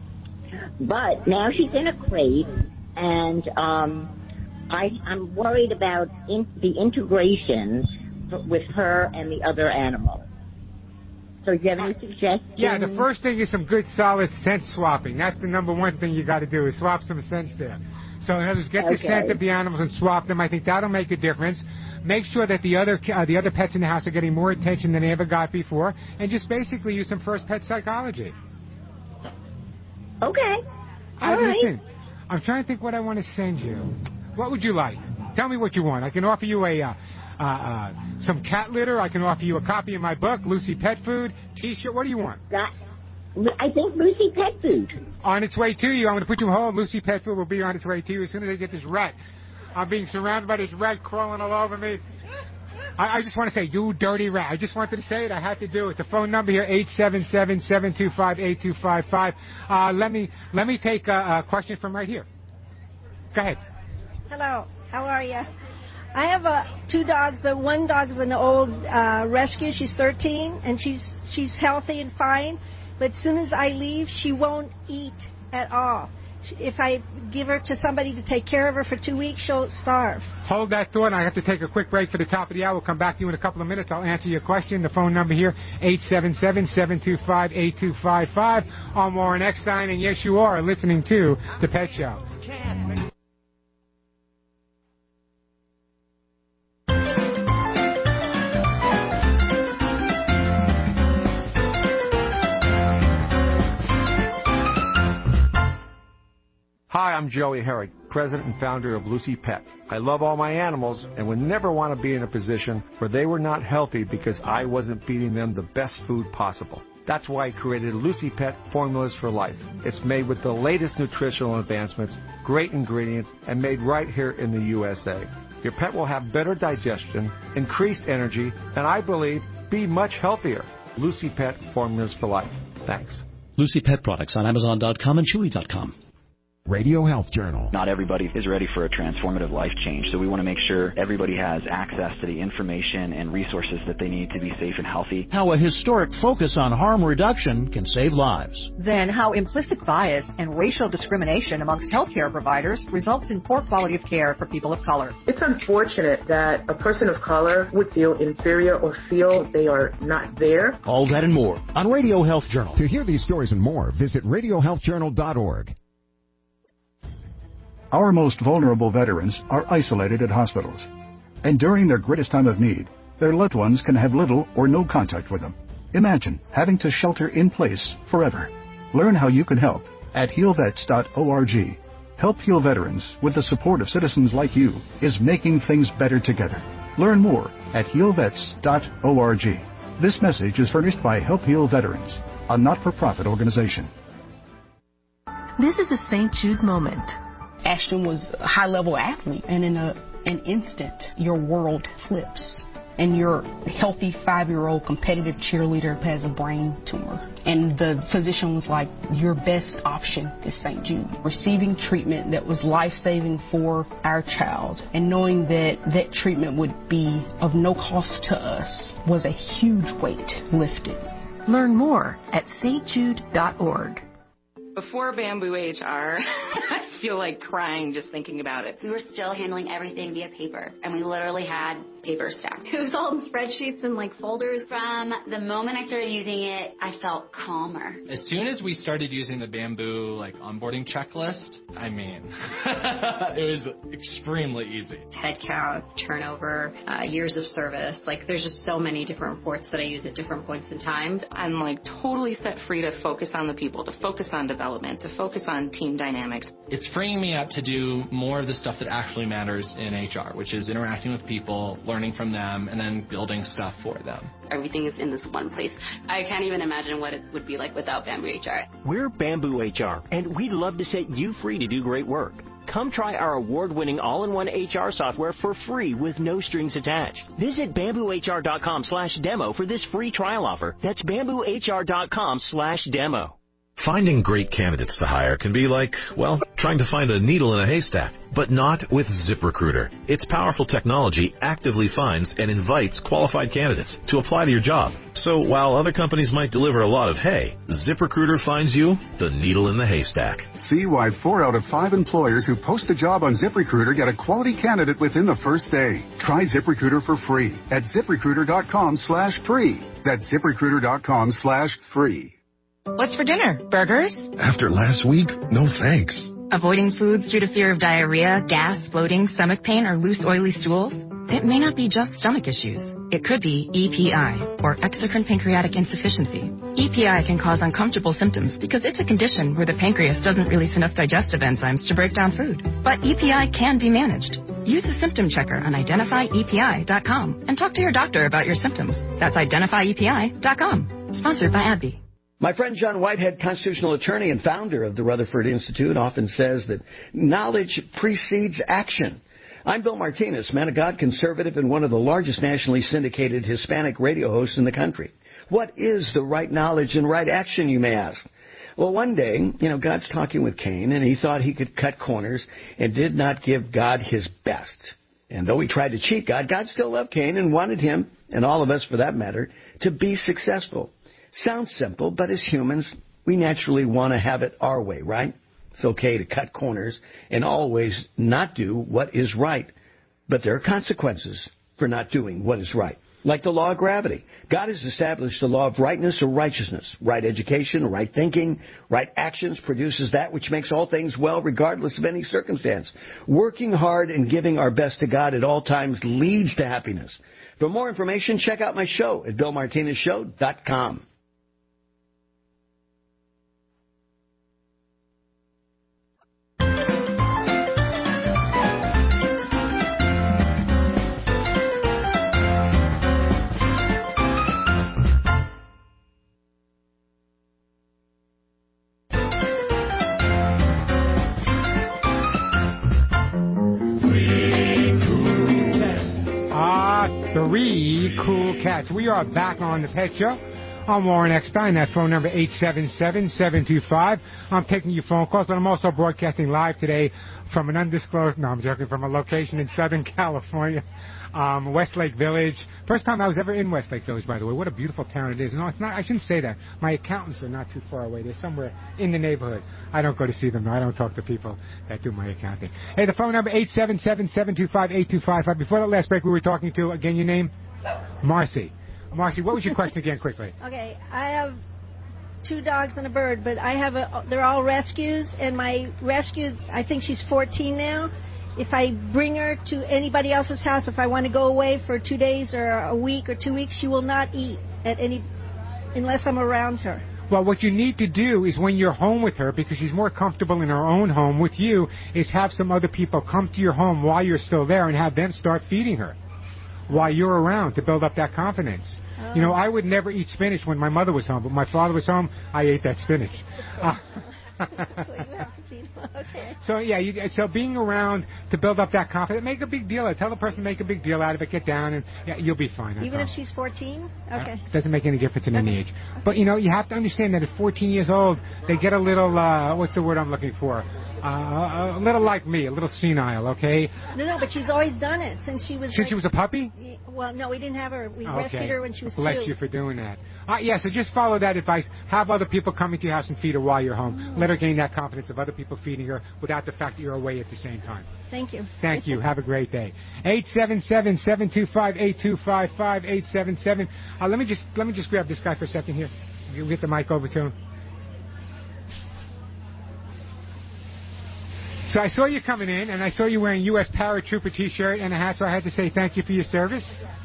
But now she's in a crate, and um, I, I'm worried about in, the integration with her and the other animal. So do you have any suggestions? Yeah, the first thing is some good, solid scent swapping. That's the number one thing you got to do is swap some scents there. So in other words, get the Okay. scent of the animals and swap them. I think that'll make a difference. Make sure that the other uh, the other pets in the house are getting more attention than they ever got before, and just basically use some first pet psychology. Okay. I All right. listen. I'm trying to think what I want to send you. What would you like? Tell me what you want. I can offer you a uh, uh, uh, some cat litter. I can offer you a copy of my book, Lucy Pet Food, T-shirt. What do you want? That, I think Lucy Pet Food. On its way to you. I'm going to put you on hold. Lucy Pet Food will be on its way to you as soon as I get this rat. I'm being surrounded by this rat crawling all over me. I, I just want to say, you dirty rat. I just wanted to say it. I had to do it. The phone number here, eight seven seven, seven two five, eight two five five. Uh, let me let me take a, a question from right here. Go ahead. Hello. How are you? I have uh, two dogs, but one dog is an old uh, rescue. She's thirteen, and she's she's healthy and fine. But as soon as I leave, she won't eat at all. If I give her to somebody to take care of her for two weeks, she'll starve. Hold that thought. I have to take a quick break for the top of the hour. We'll come back to you in a couple of minutes. I'll answer your question. The phone number here, eight seven seven, seven two five, eight two five five. I'm Warren Eckstein, and yes, you are listening to The Pet Show. Hi, I'm Joey Herrick, president and founder of Lucy Pet. I love all my animals and would never want to be in a position where they were not healthy because I wasn't feeding them the best food possible. That's why I created Lucy Pet Formulas for Life. It's made with the latest nutritional advancements, great ingredients, and made right here in the U S A. Your pet will have better digestion, increased energy, and I believe be much healthier. Lucy Pet Formulas for Life. Thanks. Lucy Pet products on Amazon dot com and Chewy dot com. Radio Health Journal. Not everybody is ready for a transformative life change, so we want to make sure everybody has access to the information and resources that they need to be safe and healthy. How a historic focus on harm reduction can save lives. Then how implicit bias and racial discrimination amongst healthcare providers results in poor quality of care for people of color. It's unfortunate that a person of color would feel inferior or feel they are not there. All that and more on Radio Health Journal. To hear these stories and more, visit radio health journal dot org. Our most vulnerable veterans are isolated at hospitals, and during their greatest time of need, their loved ones can have little or no contact with them. Imagine having to shelter in place forever. Learn how you can help at heal vets dot org. Help Heal Veterans, with the support of citizens like you, is making things better together. Learn more at heal vets dot org. This message is furnished by Help Heal Veterans, a not-for-profit organization. This is a Saint Jude moment. Ashton was a high-level athlete, and in a, an instant, your world flips. And your healthy five-year-old competitive cheerleader has a brain tumor. And the physician was like, your best option is Saint Jude. Receiving treatment that was life-saving for our child and knowing that that treatment would be of no cost to us was a huge weight lifted. Learn more at saint jude dot org. Before Bamboo H R, I feel like crying just thinking about it. We were still handling everything via paper, and we literally had paper stacked. It was all in spreadsheets and like folders. From the moment I started using it, I felt calmer. As soon as we started using the Bamboo like onboarding checklist, I mean, it was extremely easy. Head count, turnover, uh, years of service. Like there's just so many different reports that I use at different points in time. I'm like totally set free to focus on the people, to focus on development, to focus on team dynamics. It's freeing me up to do more of the stuff that actually matters in H R, which is interacting with people, learning from them, and then building stuff for them. Everything is in this one place. I can't even imagine what it would be like without Bamboo H R. We're Bamboo H R, and we'd love to set you free to do great work. Come try our award-winning all-in-one H R software for free with no strings attached. Visit bamboo h r dot com slash demo for this free trial offer. That's bamboo h r dot com slash demo. Finding great candidates to hire can be like, well, trying to find a needle in a haystack, but not with ZipRecruiter. Its powerful technology actively finds and invites qualified candidates to apply to your job. So while other companies might deliver a lot of hay, ZipRecruiter finds you the needle in the haystack. See why four out of five employers who post a job on ZipRecruiter get a quality candidate within the first day. Try ZipRecruiter for free at ziprecruiter dot com slash free. That's ziprecruiter dot com slash free. What's for dinner? Burgers? After last week, no thanks. Avoiding foods due to fear of diarrhea, gas, bloating, stomach pain, or loose, oily stools? It may not be just stomach issues. It could be E P I, or exocrine pancreatic insufficiency. E P I can cause uncomfortable symptoms because it's a condition where the pancreas doesn't release enough digestive enzymes to break down food. But E P I can be managed. Use the symptom checker on identify e p i dot com and talk to your doctor about your symptoms. That's identify e p i dot com. Sponsored by AbbVie. My friend John Whitehead, constitutional attorney and founder of the Rutherford Institute, often says that knowledge precedes action. I'm Bill Martinez, man of God, conservative, and one of the largest nationally syndicated Hispanic radio hosts in the country. What is the right knowledge and right action, you may ask? Well, one day, you know, God's talking with Cain, and he thought he could cut corners and did not give God his best. And though he tried to cheat God, God still loved Cain and wanted him, and all of us for that matter, to be successful. Sounds simple, but as humans, we naturally want to have it our way, right? It's okay to cut corners and always not do what is right. But there are consequences for not doing what is right. Like the law of gravity. God has established the law of rightness or righteousness. Right education, right thinking, right actions produces that which makes all things well regardless of any circumstance. Working hard and giving our best to God at all times leads to happiness. For more information, check out my show at bill martinez show dot com. Three cool cats. We are back on the Pet Show. I'm Warren Eckstein. That phone number eight seven seven, seven two five. I'm taking your phone calls, but I'm also broadcasting live today from an undisclosed, no, I'm joking, from a location in Southern California, um, Westlake Village. First time I was ever in Westlake Village, by the way. What a beautiful town it is. No, it's not. I shouldn't say that. My accountants are not too far away. They're somewhere in the neighborhood. I don't go to see them, though. I don't talk to people that do my accounting. Hey, the phone number eight seven seven, seven two five, eight two five five. Before that last break, we were talking to, again, your name? Marcy. Marcy, what was your question again, quickly? Okay, I have two dogs and a bird, but I have a, they're all rescues, and my rescue, I think she's fourteen now. If I bring her to anybody else's house, if I want to go away for two days or a week or two weeks, she will not eat at any, unless I'm around her. Well, what you need to do is when you're home with her, because she's more comfortable in her own home with you, is have some other people come to your home while you're still there and have them start feeding her while you're around to build up that confidence. Oh. You know, I would never eat spinach when my mother was home, but my father was home, I ate that spinach. Uh, so you have to feed them. Okay. So, yeah, you, so being around to build up that confidence, make a big deal out of it. Tell the person to make a big deal out of it, get down, and yeah, you'll be fine. Even if she's fourteen? Okay. Uh, doesn't make any difference in okay. any age. But, you know, you have to understand that at fourteen years old, they get a little, uh, what's the word I'm looking for? Uh, a little like me, a little senile, okay? No, no, but she's always done it since she was... Since like, she was a puppy? Well, no, we didn't have her. We okay. rescued her when she was Bless two. Bless you for doing that. Uh, yeah, so just follow that advice. Have other people coming to your house and feed her while you're home. Oh. Let her gain that confidence of other people feeding her without the fact that you're away at the same time. Thank you. Thank you. Have a great day. eight seven seven, seven two five, eight two five five, eight seven seven. Uh, let me just let me just grab this guy for a second here. You get the mic over to him. So I saw you coming in, and I saw you wearing U S Paratrooper T-shirt and a hat, so I had to say thank you for your service.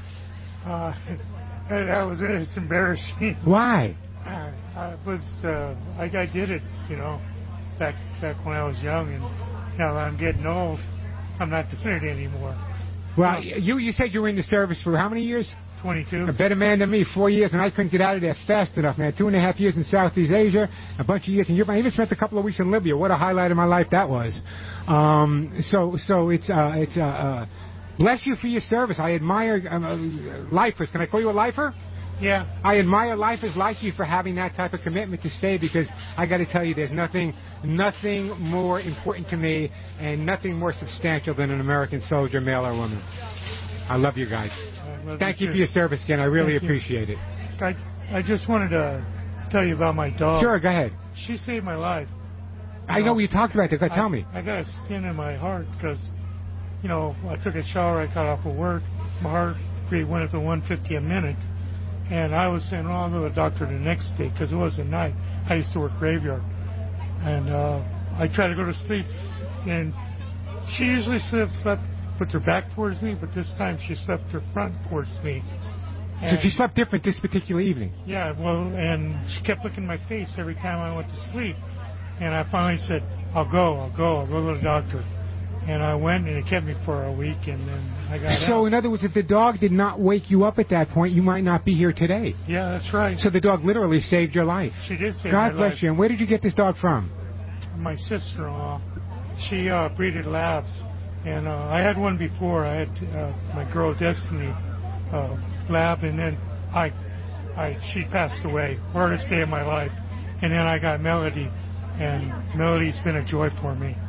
Uh, that was it's embarrassing. Why? Uh, I was uh, I, I did it, you know, back back when I was young, and now that I'm getting old, I'm not doing it anymore. Well, you you said you were in the service for how many years? twenty-two. A better man than me, four years, and I couldn't get out of there fast enough, man. Two and a half years in Southeast Asia, a bunch of years in Europe. I even spent a couple of weeks in Libya. What a highlight of my life that was. Um, so, so it's uh, it's uh, uh, bless you for your service. I admire uh, lifers. Can I call you a lifer? Yeah. I admire lifers like you for having that type of commitment to stay, because I got to tell you, there's nothing, nothing more important to me and nothing more substantial than an American soldier, male or woman. I love you guys. Thank you for your service again. I really Thank appreciate you. it. I, I just wanted to tell you about my dog. Sure, go ahead. She saved my life. I know, know what you talked about. Go tell I, me. I got a stin in my heart because, you know, I took a shower. I got off of work. My heart rate went up to one fifty a minute. And I was saying, oh, I'll go to the doctor the next day because it was at night. I used to work graveyard. And uh, I tried to go to sleep. And she usually slept, slept with her back towards me, but this time she slept her front towards me. And so she slept different this particular evening? Yeah, well, and she kept looking at my face every time I went to sleep. And I finally said, I'll go, I'll go, I'll go to the doctor. And I went, and it kept me for a week, and then I got so, out. So, in other words, if the dog did not wake you up at that point, you might not be here today. Yeah, that's right. So the dog literally saved your life. She did save God my life. God bless life. you. And where did you get this dog from? My sister-in-law. She uh, breeded labs. And uh, I had one before. I had uh, my girl Destiny uh, lab, and then I, I, she passed away. Hardest day of my life. And then I got Melody, and Melody's been a joy for me.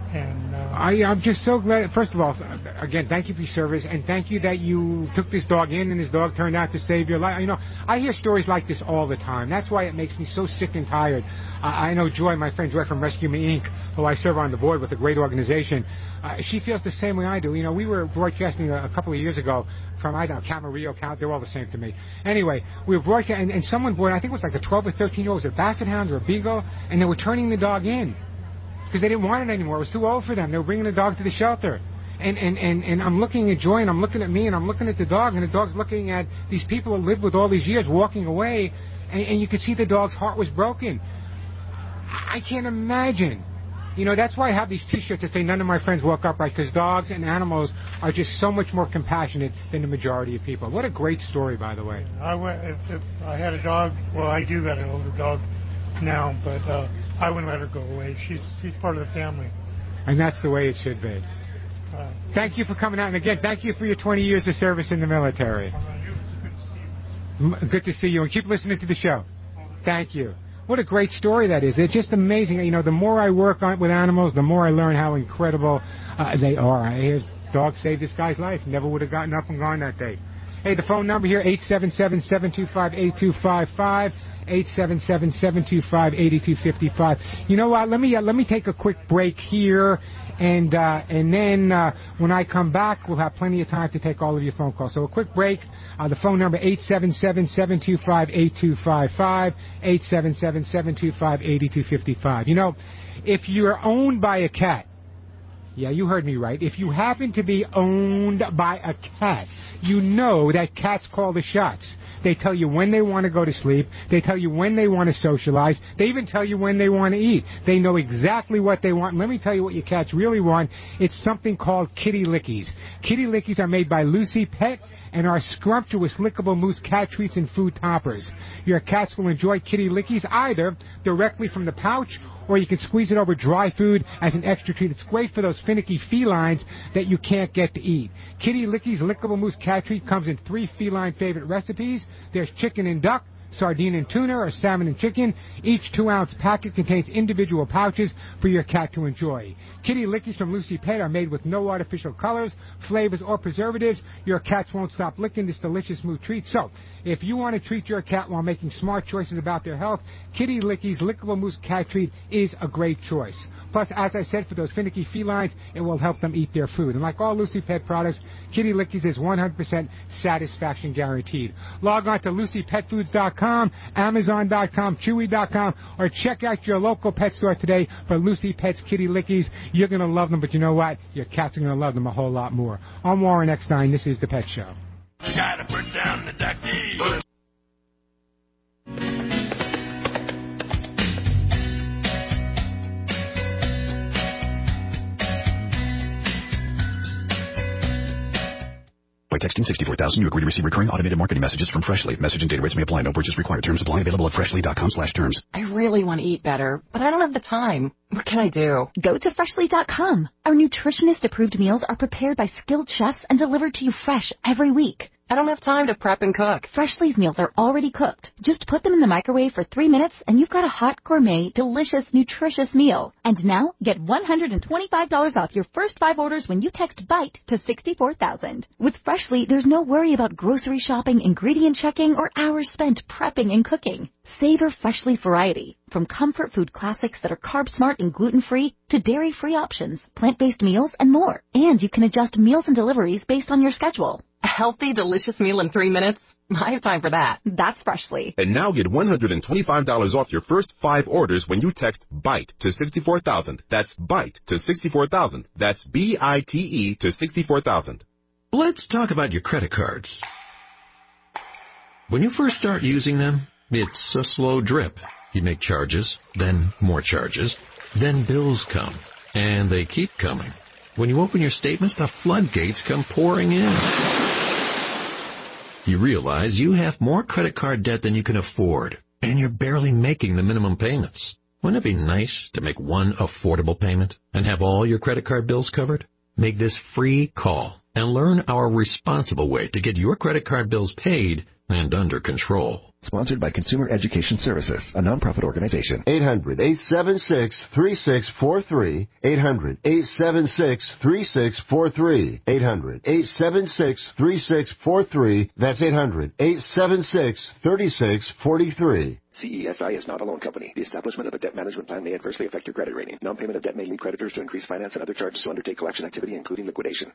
And uh, I, I'm just so glad. First of all, again, thank you for your service, and thank you that you took this dog in, and this dog turned out to save your life. You know, I hear stories like this all the time. That's why it makes me so sick and tired. Uh, I know Joy, my friend Joy from Rescue Me Incorporated, who I serve on the board with, a great organization. Uh, she feels the same way I do. You know, we were broadcasting a, a couple of years ago from, I don't know, Camarillo, Cal, they're all the same to me. Anyway, we were broadcasting, and, and someone brought, I think it was like a twelve or thirteen year old, was it a Basset Hound or a Beagle, and they were turning the dog in because they didn't want it anymore. It was too old for them. They were bringing the dog to the shelter. And, and, and, and I'm looking at Joy, and I'm looking at me, and I'm looking at the dog, and the dog's looking at these people who lived with all these years walking away, and, and you could see the dog's heart was broken. I can't imagine. You know, that's why I have these T-shirts that say none of my friends walk upright, because dogs and animals are just so much more compassionate than the majority of people. What a great story, by the way. I went, if, if I had a dog, well, I do got an older dog now, but uh, I wouldn't let her go away. She's she's part of the family. And that's the way it should be. Uh, thank you for coming out. And again, thank you for your twenty years of service in the military. Good to see you. And keep listening to the show. Thank you. What a great story that is. It's just amazing. You know, the more I work on with animals, the more I learn how incredible uh, they are. Here's dog saved this guy's life. Never would have gotten up and gone that day. Hey, the phone number here, eight seven seven, seven two five, eight two five five. eight seven seven, seven two five, eight two five five. You know what? Let me uh, let me take a quick break here, and uh, and then uh, when I come back, we'll have plenty of time to take all of your phone calls. So a quick break. Uh, the phone number eight seven seven, seven two five, eight two five five, eight seven seven, seven two five, eight two five five. You know, if you're owned by a cat, yeah, you heard me right. If you happen to be owned by a cat, you know that cats call the shots. They tell you when they want to go to sleep. They tell you when they want to socialize. They even tell you when they want to eat. They know exactly what they want. And let me tell you what your cats really want. It's something called Kitty Lickies. Kitty Lickies are made by Lucy Pet and are scrumptious lickable mousse cat treats and food toppers. Your cats will enjoy Kitty Lickies either directly from the pouch, or you can squeeze it over dry food as an extra treat. It's great for those finicky felines that you can't get to eat. Kitty Lickies lickable mousse cat treat comes in three feline favorite recipes. There's chicken and duck, sardine and tuna, or salmon and chicken. Each two-ounce packet contains individual pouches for your cat to enjoy. Kitty Lickies from Lucy Pet are made with no artificial colors, flavors, or preservatives. Your cats won't stop licking this delicious mousse treat. So, if you want to treat your cat while making smart choices about their health, Kitty Lickies lickable mousse cat treat is a great choice. Plus, as I said, for those finicky felines, it will help them eat their food. And like all Lucy Pet products, Kitty Lickies is one hundred percent satisfaction guaranteed. Log on to lucy pet foods dot com, amazon dot com, chewy dot com, or check out your local pet store today for Lucy Pet's Kitty Lickies. You're going to love them, but you know what? Your cats are going to love them a whole lot more. I'm Warren Eckstein. This is The Pet Show. You gotta put down the ducky. By texting sixty-four thousand, you agree to receive recurring automated marketing messages from Freshly. Message and data rates may apply. No purchase required. Terms apply. Available at freshly dot com slash terms. I really want to eat better, but I don't have the time. What can I do? Go to freshly dot com. Our nutritionist-approved meals are prepared by skilled chefs and delivered to you fresh every week. I don't have time to prep and cook. Freshly's meals are already cooked. Just put them in the microwave for three minutes and you've got a hot, gourmet, delicious, nutritious meal. And now, get one hundred twenty-five dollars off your first five orders when you text BITE to sixty-four thousand. With Freshly, there's no worry about grocery shopping, ingredient checking, or hours spent prepping and cooking. Savor Freshly's variety, from comfort food classics that are carb-smart and gluten-free to dairy-free options, plant-based meals, and more. And you can adjust meals and deliveries based on your schedule. A healthy, delicious meal in three minutes? I have time for that. That's Freshly. And now get one hundred twenty-five dollars off your first five orders when you text BITE to sixty-four thousand. That's BITE to sixty-four thousand. That's B I T E to sixty-four thousand. Let's talk about your credit cards. When you first start using them, it's a slow drip. You make charges, then more charges, then bills come, and they keep coming. When you open your statements, the floodgates come pouring in. You realize you have more credit card debt than you can afford, and you're barely making the minimum payments. Wouldn't it be nice to make one affordable payment and have all your credit card bills covered? Make this free call and learn our responsible way to get your credit card bills paid and under control. Sponsored by Consumer Education Services, a nonprofit organization. eight hundred, eight seven six, three six four three. eight hundred, eight seven six, three six four three. eight hundred, eight seven six, three six four three. That's eight hundred, eight seven six, three six four three. C E S I is not a loan company. The establishment of a debt management plan may adversely affect your credit rating. Non-payment of debt may lead creditors to increase finance and other charges to undertake collection activity, including liquidation.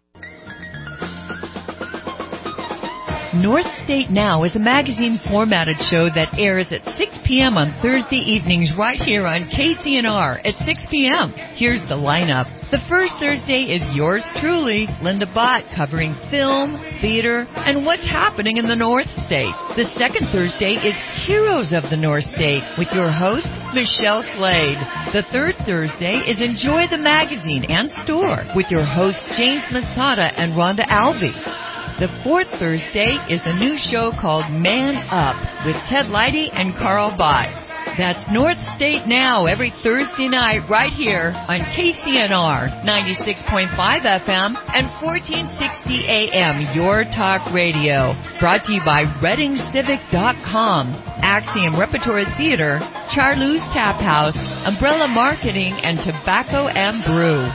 North State Now is a magazine-formatted show that airs at six p.m. on Thursday evenings right here on K C N R at six p.m. Here's the lineup. The first Thursday is yours truly, Linda Bott, covering film, theater, and what's happening in the North State. The second Thursday is Heroes of the North State with your host, Michelle Slade. The third Thursday is Enjoy the Magazine and Store with your hosts, James Masada and Rhonda Albee. The fourth Thursday is a new show called Man Up with Ted Leidy and Carl Bott. That's North State Now every Thursday night right here on K C N R ninety-six point five F M and fourteen sixty A M, Your Talk Radio. Brought to you by Reading Civic dot com, Axiom Repertory Theater, Charlou's Tap House, Umbrella Marketing, and Tobacco and Brew.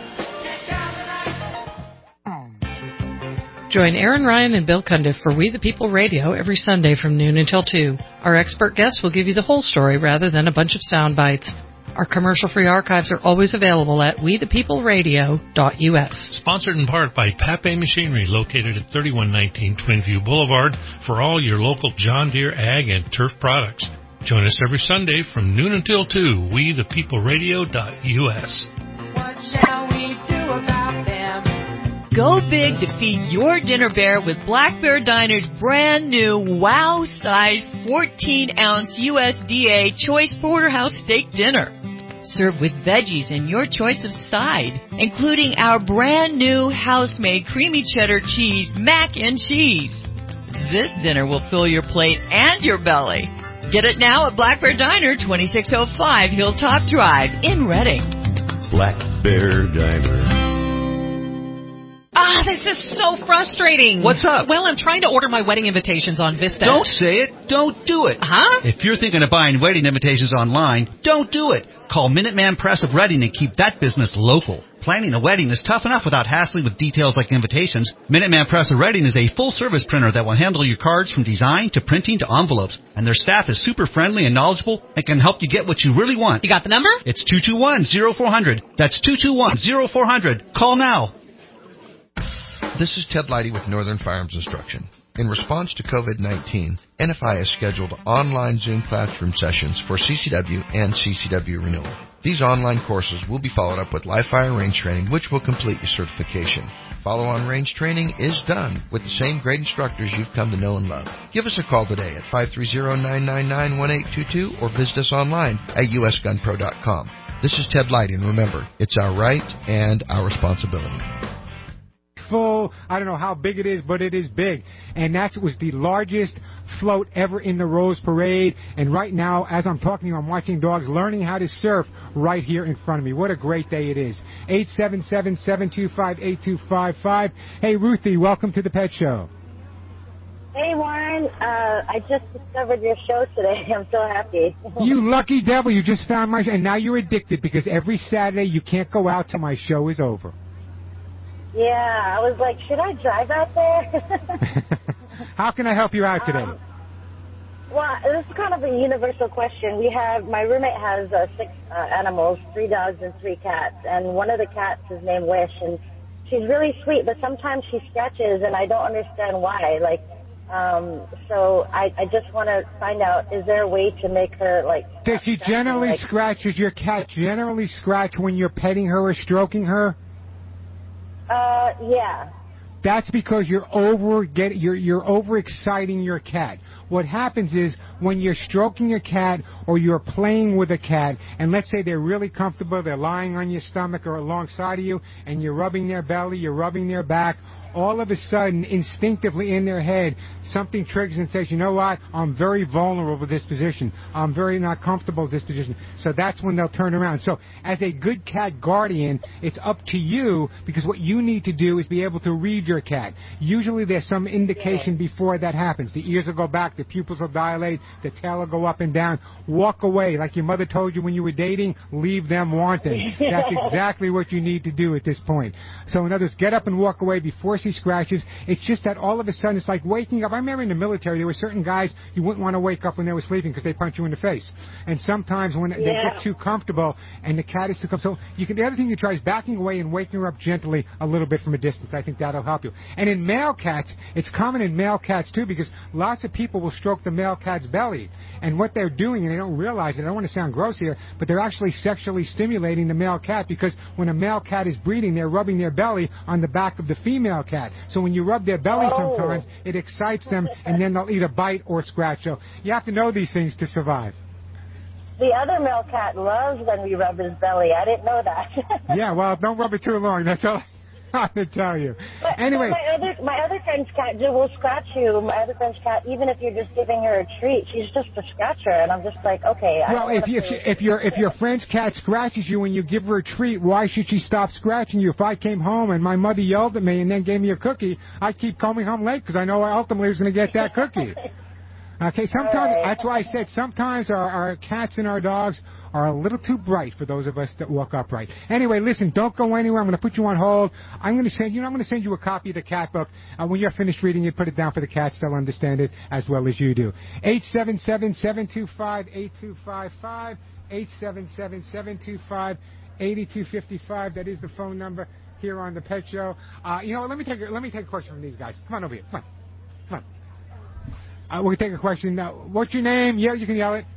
Join Aaron Ryan and Bill Cundiff for We the People Radio every Sunday from noon until two. Our expert guests will give you the whole story rather than a bunch of sound bites. Our commercial-free archives are always available at we the people radio dot U S. Sponsored in part by Pape Machinery, located at thirty-one nineteen Twinview Boulevard, for all your local John Deere ag and turf products. Join us every Sunday from noon until two, we the people radio dot U S. What shall we do about them? Go big to feed your dinner bear with Black Bear Diner's brand new wow-sized fourteen ounce U S D A Choice Porterhouse Steak Dinner. Served with veggies and your choice of side, including our brand new house-made creamy cheddar cheese mac and cheese. This dinner will fill your plate and your belly. Get it now at Black Bear Diner, twenty-six oh five Hilltop Drive in Reading. Black Bear Diner. Ah, this is so frustrating. What's up? Well, I'm trying to order my wedding invitations on Vista. Don't say it. Don't do it. Huh? If you're thinking of buying wedding invitations online, don't do it. Call Minuteman Press of Reading and keep that business local. Planning a wedding is tough enough without hassling with details like invitations. Minuteman Press of Reading is a full-service printer that will handle your cards from design to printing to envelopes. And their staff is super friendly and knowledgeable and can help you get what you really want. You got the number? It's two two one, oh four hundred. That's two two one, oh four hundred. Call now. This is Ted Leidy with Northern Firearms Instruction. In response to COVID nineteen, N F I has scheduled online Zoom classroom sessions for C C W and C C W renewal. These online courses will be followed up with live fire range training, which will complete your certification. Follow-on range training is done with the same great instructors you've come to know and love. Give us a call today at five three zero, nine nine nine, one eight two two or visit us online at U S gun pro dot com. This is Ted Leidy, and remember, it's our right and our responsibility. Full, I don't know how big it is, but it is big. And that was the largest float ever in the Rose Parade. And right now, as I'm talking to you, I'm watching dogs learning how to surf right here in front of me. What a great day it is. eight seven seven, seven two five, eight two five five. Hey, Ruthie, welcome to the Pet Show. Hey, Warren. Uh, I just discovered your show today. I'm so happy. You lucky devil. You just found my show. And now you're addicted because every Saturday you can't go out till my show is over. Yeah, I was like, should I drive out there? How can I help you out today? Um, well, this is kind of a universal question. We have, my roommate has uh, six uh, animals, three dogs and three cats, and one of the cats is named Wish, and she's really sweet, but sometimes she scratches, and I don't understand why. Like, um, so I, I just want to find out, is there a way to make her, like... Does she generally like, scratch, does your cat generally scratch when you're petting her or stroking her? Uh, yeah. That's because you're over get you're you're overexciting your cat. What happens is when you're stroking your cat or you're playing with a cat, and let's say they're really comfortable, they're lying on your stomach or alongside of you, and you're rubbing their belly, you're rubbing their back, all of a sudden, instinctively in their head, something triggers and says, you know what, I'm very vulnerable with this position. I'm very not comfortable with this position. So that's when they'll turn around. So as a good cat guardian, it's up to you, because what you need to do is be able to read your your cat. Usually there's some indication before that happens. The ears will go back, the pupils will dilate, the tail will go up and down. Walk away. Like your mother told you when you were dating, leave them wanting. That's exactly what you need to do at this point. So in other words, get up and walk away before she scratches. It's just that all of a sudden it's like waking up. I remember in the military there were certain guys you wouldn't want to wake up when they were sleeping because they punch you in the face. And sometimes when they Yeah. get too comfortable and the cat is too comfortable, so you can. The other thing you try is backing away and waking her up gently a little bit from a distance. I think that'll help you. And in male cats, it's common in male cats too because lots of people will stroke the male cat's belly. And what they're doing, and they don't realize it, I don't want to sound gross here, but they're actually sexually stimulating the male cat because when a male cat is breeding, they're rubbing their belly on the back of the female cat. So when you rub their belly Oh. sometimes, it excites them and then they'll either bite or scratch. So you have to know these things to survive. The other male cat loves when we rub his belly. I didn't know that. Yeah, well, don't rub it too long. That's all I have to tell you. But, Anyway. but my other my other friend's cat Jill, will scratch you. My other friend's cat, even if you're just giving her a treat, she's just a scratcher, and I'm just like, okay. I Well, don't if you, if, you, if your if your friend's cat scratches you and you give her a treat, why should she stop scratching you? If I came home and my mother yelled at me and then gave me a cookie, I'd keep coming home late because I know I ultimately was going to get that cookie. Okay, sometimes, Right. that's why I said sometimes our, our cats and our dogs are a little too bright for those of us that walk upright. Anyway, listen, don't go anywhere. I'm going to put you on hold. I'm going to send you, I'm going to send you a copy of the cat book. Uh, when you're finished reading it, put it down for the cats. They'll understand it as well as you do. eight seven seven, seven two five, eight two five five, eight seven seven, seven two five, eight two five five. That is the phone number here on the Pet Show. Uh, you know what, let me take a, let me take a question from these guys. Come on over here. Come on. Come on. Uh, we're going to take a question. Uh, what's your name? Yeah, you can yell it.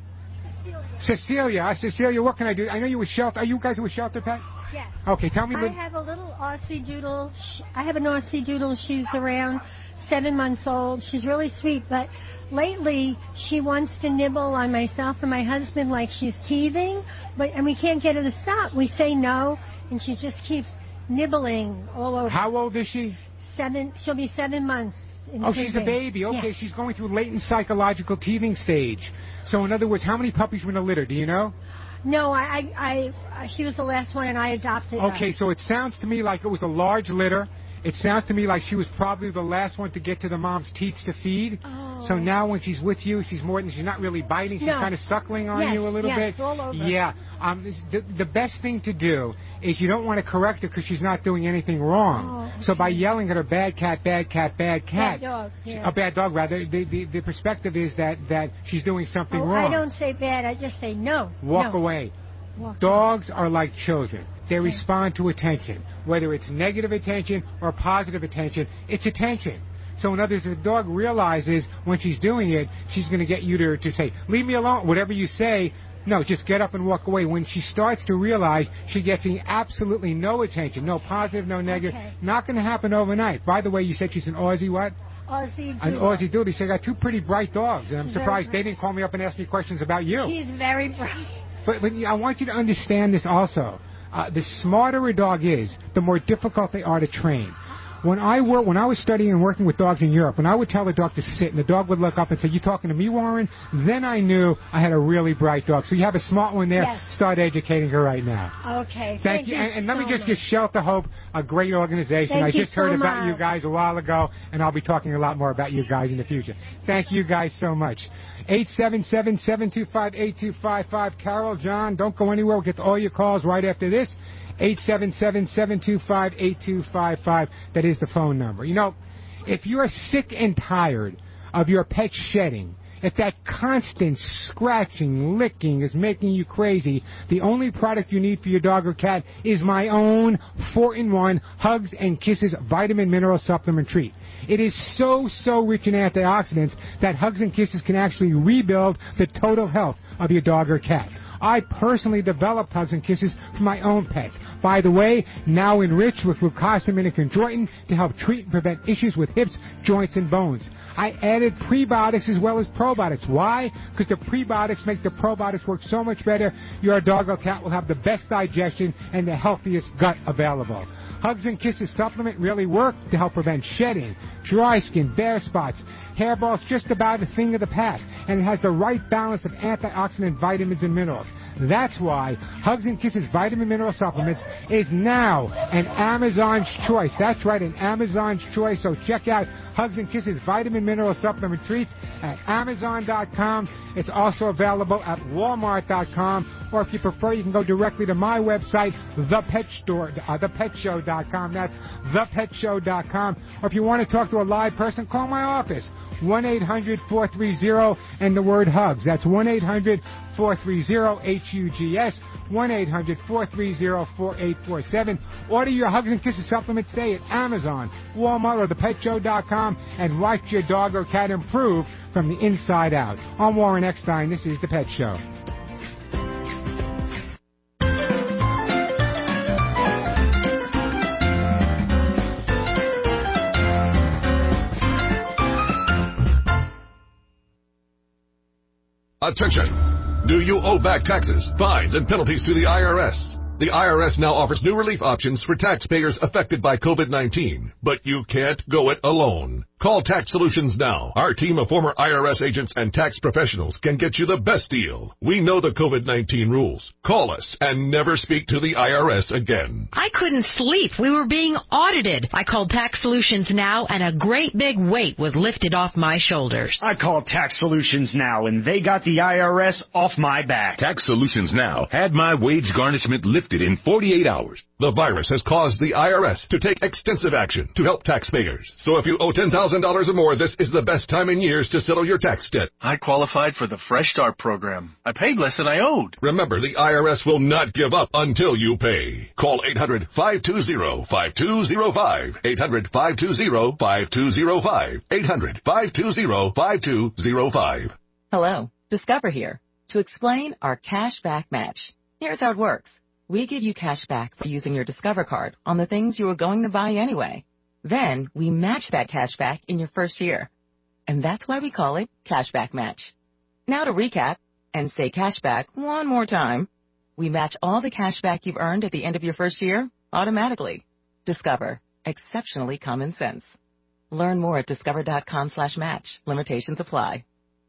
Cecilia. Uh, Cecilia, what can I do? I know you were shelter. Are you guys with Shelter Pet? Yes. Okay, tell me. I have a little Aussie Doodle. Sh- I have an Aussie Doodle. She's around seven months old. She's really sweet, but lately she wants to nibble on myself and my husband like she's teething, but and we can't get her to stop. We say no, and she just keeps nibbling all over. How old is she? Seven. She'll be seven months. In Oh, she's a Tuesday. baby. Okay, Yeah. she's going through latent psychological teething stage. So, in other words, how many puppies were in a litter? Do you know? No, I, I, I, she was the last one, and I adopted her. Okay, so it sounds to me like it was a large litter. It sounds to me like she was probably the last one to get to the mom's teats to feed. Oh. So now when she's with you, she's more than she's not really biting. She's No. kind of suckling on Yes, you a little yes, bit. all over. Yeah. Um, this- the, the best thing to do is you don't want to correct her because she's not doing anything wrong. Oh, So by yelling at her, bad cat, bad cat, bad cat, Bad dog, yeah. a bad dog rather, the, the, the perspective is that, that she's doing something Oh, wrong. I don't say bad. I just say no. Walk no. away. Walk Dogs are like children. They respond to attention. Whether it's negative attention or positive attention, it's attention. So in other words, if the dog realizes when she's doing it, she's going to get you to, to say, leave me alone, whatever you say. No, just get up and walk away. When she starts to realize she gets absolutely no attention, no positive, no negative, Okay. not going to happen overnight. By the way, you said she's an Aussie what? Aussie An Doodle. Aussie Doodle. So I got two pretty bright dogs, and I'm She's very surprised bright. they didn't call me up and ask me questions about you. She's very bright. But, but I want you to understand this also. Uh, the smarter a dog is, the more difficult they are to train. When I work, when I was studying and working with dogs in Europe, when I would tell the dog to sit, and the dog would look up and say, "You talking to me, Warren?" Then I knew I had a really bright dog. So you have a smart one there. Yes. Start educating her right now. Okay. Thank, you. And, and let so me just much. give Shelter Hope a great organization. Thank I you just heard so about you much. guys a while ago, and I'll be talking a lot more about you guys in the future. Thank you guys so much. eight seven seven, seven two five, eight two five five. Carol, John, don't go anywhere. We'll get to all your calls right after this. eight seven seven, seven two five, eight two five five. That is the phone number. You know, if you're sick and tired of your pet shedding, if that constant scratching, licking is making you crazy, the only product you need for your dog or cat is my own four in one Hugs and Kisses Vitamin Mineral Supplement Treat. It is so, so rich in antioxidants that Hugs and Kisses can actually rebuild the total health of your dog or cat. I personally developed Hugs and Kisses for my own pets. By the way, now enriched with glucosamine and chondroitin to help treat and prevent issues with hips, joints, and bones. I added prebiotics as well as probiotics. Why? Because the prebiotics make the probiotics work so much better. Your dog or cat will have the best digestion and the healthiest gut available. Hugs and Kisses supplement really work to help prevent shedding, dry skin, bare spots, hairball's just about a thing of the past, and it has the right balance of antioxidant vitamins and minerals. That's why Hugs and Kisses Vitamin Mineral Supplements is now an Amazon's choice. That's right, an Amazon's choice. So check out Hugs and Kisses Vitamin Mineral Supplement Treats at Amazon dot com. It's also available at Walmart dot com. Or if you prefer, you can go directly to my website, the pet store, uh, the pet show dot com. That's the pet show dot com. Or if you want to talk to a live person, call my office, one eight hundred four three zero and the word HUGS. That's one eight hundred four three zero H U G S, one eight hundred four three zero four eight four seven. Order your Hugs and Kisses supplement today at Amazon, Walmart, or the pet show dot com and watch your dog or cat improve from the inside out. I'm Warren Eckstein. This is The Pet Show. Attention! Do you owe back taxes, fines, and penalties to the I R S? The I R S now offers new relief options for taxpayers affected by COVID nineteen, but you can't go it alone. Call Tax Solutions now. Our team of former I R S agents and tax professionals can get you the best deal. We know the COVID nineteen rules. Call us and never speak to the I R S again. I couldn't sleep. We were being audited. I called Tax Solutions now, and a great big weight was lifted off my shoulders. I called Tax Solutions now, and they got the I R S off my back. Tax Solutions now had my wage garnishment lifted in forty-eight hours. The virus has caused the I R S to take extensive action to help taxpayers. So if you owe ten thousand dollars or more, this is the best time in years to settle your tax debt. I qualified for the Fresh Start program. I paid less than I owed. Remember, the I R S will not give up until you pay. Call eight hundred five two zero five two zero five. eight hundred five two zero five two zero five. eight hundred five two zero five two zero five. Hello, Discover here to explain our cash back match. Here's how it works. We give you cash back for using your Discover card on the things you were going to buy anyway. Then we match that cash back in your first year. And that's why we call it Cashback Match. Now to recap and say cashback one more time. We match all the cash back you've earned at the end of your first year automatically. Discover. Exceptionally common sense. Learn more at discover dot com slash match. Limitations apply.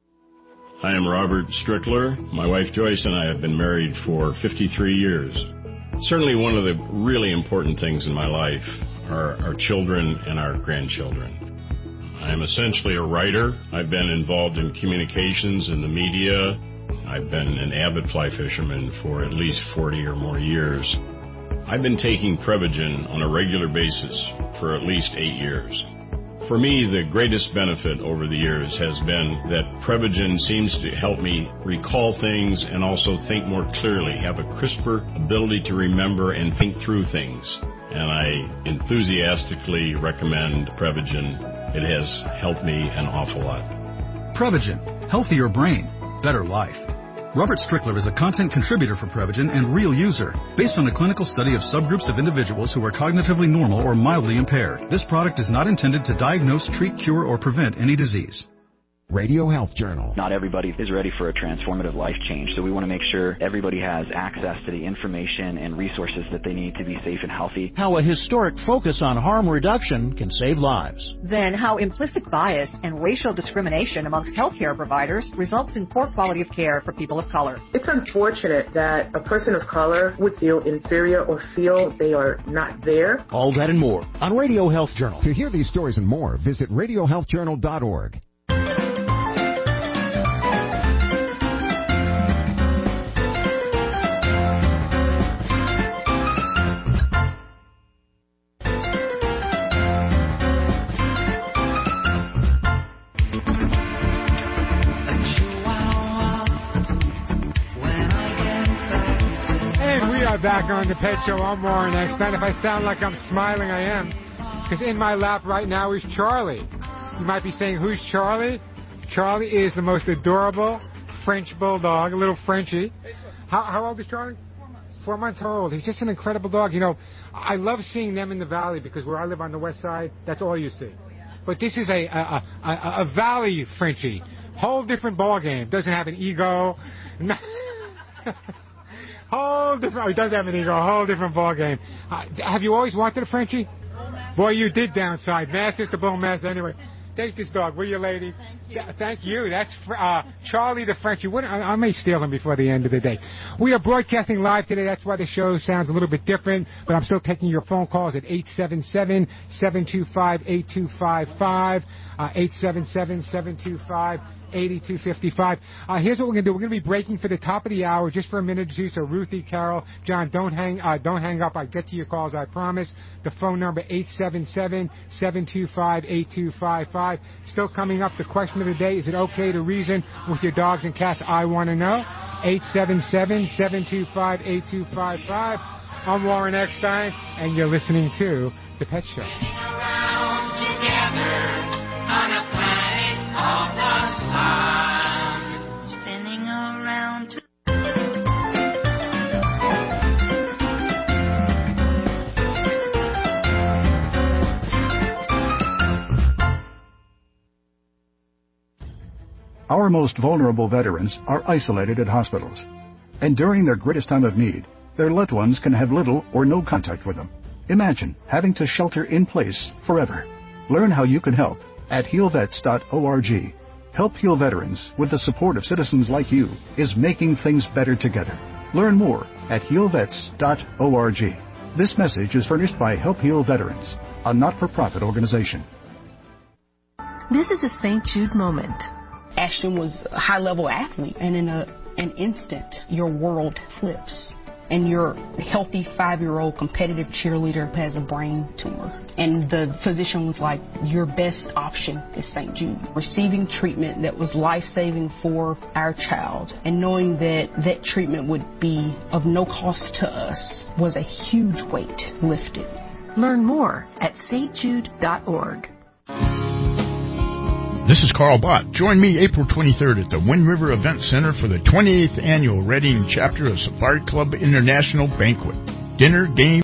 I am Robert Strickler. My wife Joyce and I have been married for fifty-three years. Certainly one of the really important things in my life are our children and our grandchildren. I am essentially a writer. I've been involved in communications and the media. I've been an avid fly fisherman for at least forty or more years. I've been taking Prevagen on a regular basis for at least eight years. For me, the greatest benefit over the years has been that Prevagen seems to help me recall things and also think more clearly, have a crisper ability to remember and think through things. And I enthusiastically recommend Prevagen. It has helped me an awful lot. Prevagen. Healthier brain. Better life. Robert Strickler is a content contributor for Prevagen and real user, based on a clinical study of subgroups of individuals who are cognitively normal or mildly impaired. This product is not intended to diagnose, treat, cure, or prevent any disease. Radio Health Journal. Not everybody is ready for a transformative life change, so we want to make sure everybody has access to the information and resources that they need to be safe and healthy. How a historic focus on harm reduction can save lives. Then how implicit bias and racial discrimination amongst healthcare providers results in poor quality of care for people of color. It's unfortunate that a person of color would feel inferior or feel they are not there. All that and more on Radio Health Journal. To hear these stories and more, visit radio health journal dot org. Back on the Pet Show. I'm Warren Eckstein. If I sound like I'm smiling, I am. Because in my lap right now is Charlie. You might be saying, who's Charlie? Charlie is the most adorable French bulldog, a little Frenchie. How, how old is Charlie? Four months. Four months old. He's just an incredible dog. You know, I love seeing them in the valley because where I live on the west side, that's all you see. But this is a, a, a, a valley Frenchie. Whole different ball game. Doesn't have an ego. Whole different. Oh, he does have an ego. A whole different ball game. Uh, have you always wanted a Frenchie? Boy, you did downside. Masters to bull master. Anyway, Take this dog, will you, lady? Thank you. Th- thank you. That's uh, Charlie the Frenchie. What, I, I may steal him before the end of the day. We are broadcasting live today. That's why the show sounds a little bit different. But I'm still taking your phone calls at eight seven seven, seven two five, eight two five five, uh, eight seven seven, seven two five, eight two five five. Uh, here's what we're going to do. We're going to be breaking for the top of the hour just for a minute or two. So Ruthie, Carol, John, don't hang uh, don't hang up. I'll get to your calls, I promise. The phone number, eight seven seven, seven two five, eight two five five. Still coming up, the question of the day, is it okay to reason with your dogs and cats? I want to know. eight seven seven, seven two five, eight two five five. I'm Warren Eckstein, and you're listening to The Pet Show. Spinning around to Our most vulnerable veterans are isolated at hospitals, and during their greatest time of need, their loved ones can have little or no contact with them. Imagine having to shelter in place forever. Learn how you can help at heal vets dot org. Help Heal Veterans, with the support of citizens like you, is making things better together. Learn more at heal vets dot org. This message is furnished by Help Heal Veterans, a not-for-profit organization. This is a Saint Jude moment. Ashton was a high-level athlete, and in a, an instant, your world flips. And your healthy five-year-old competitive cheerleader has a brain tumor. And the physician was like, your best option is Saint Jude. Receiving treatment that was life-saving for our child and knowing that that treatment would be of no cost to us was a huge weight lifted. Learn more at saint jude dot org. This is Carl Bott. Join me April twenty-third at the Wind River Event Center for the twenty-eighth Annual Reading Chapter of Safari Club International Banquet. Dinner, game,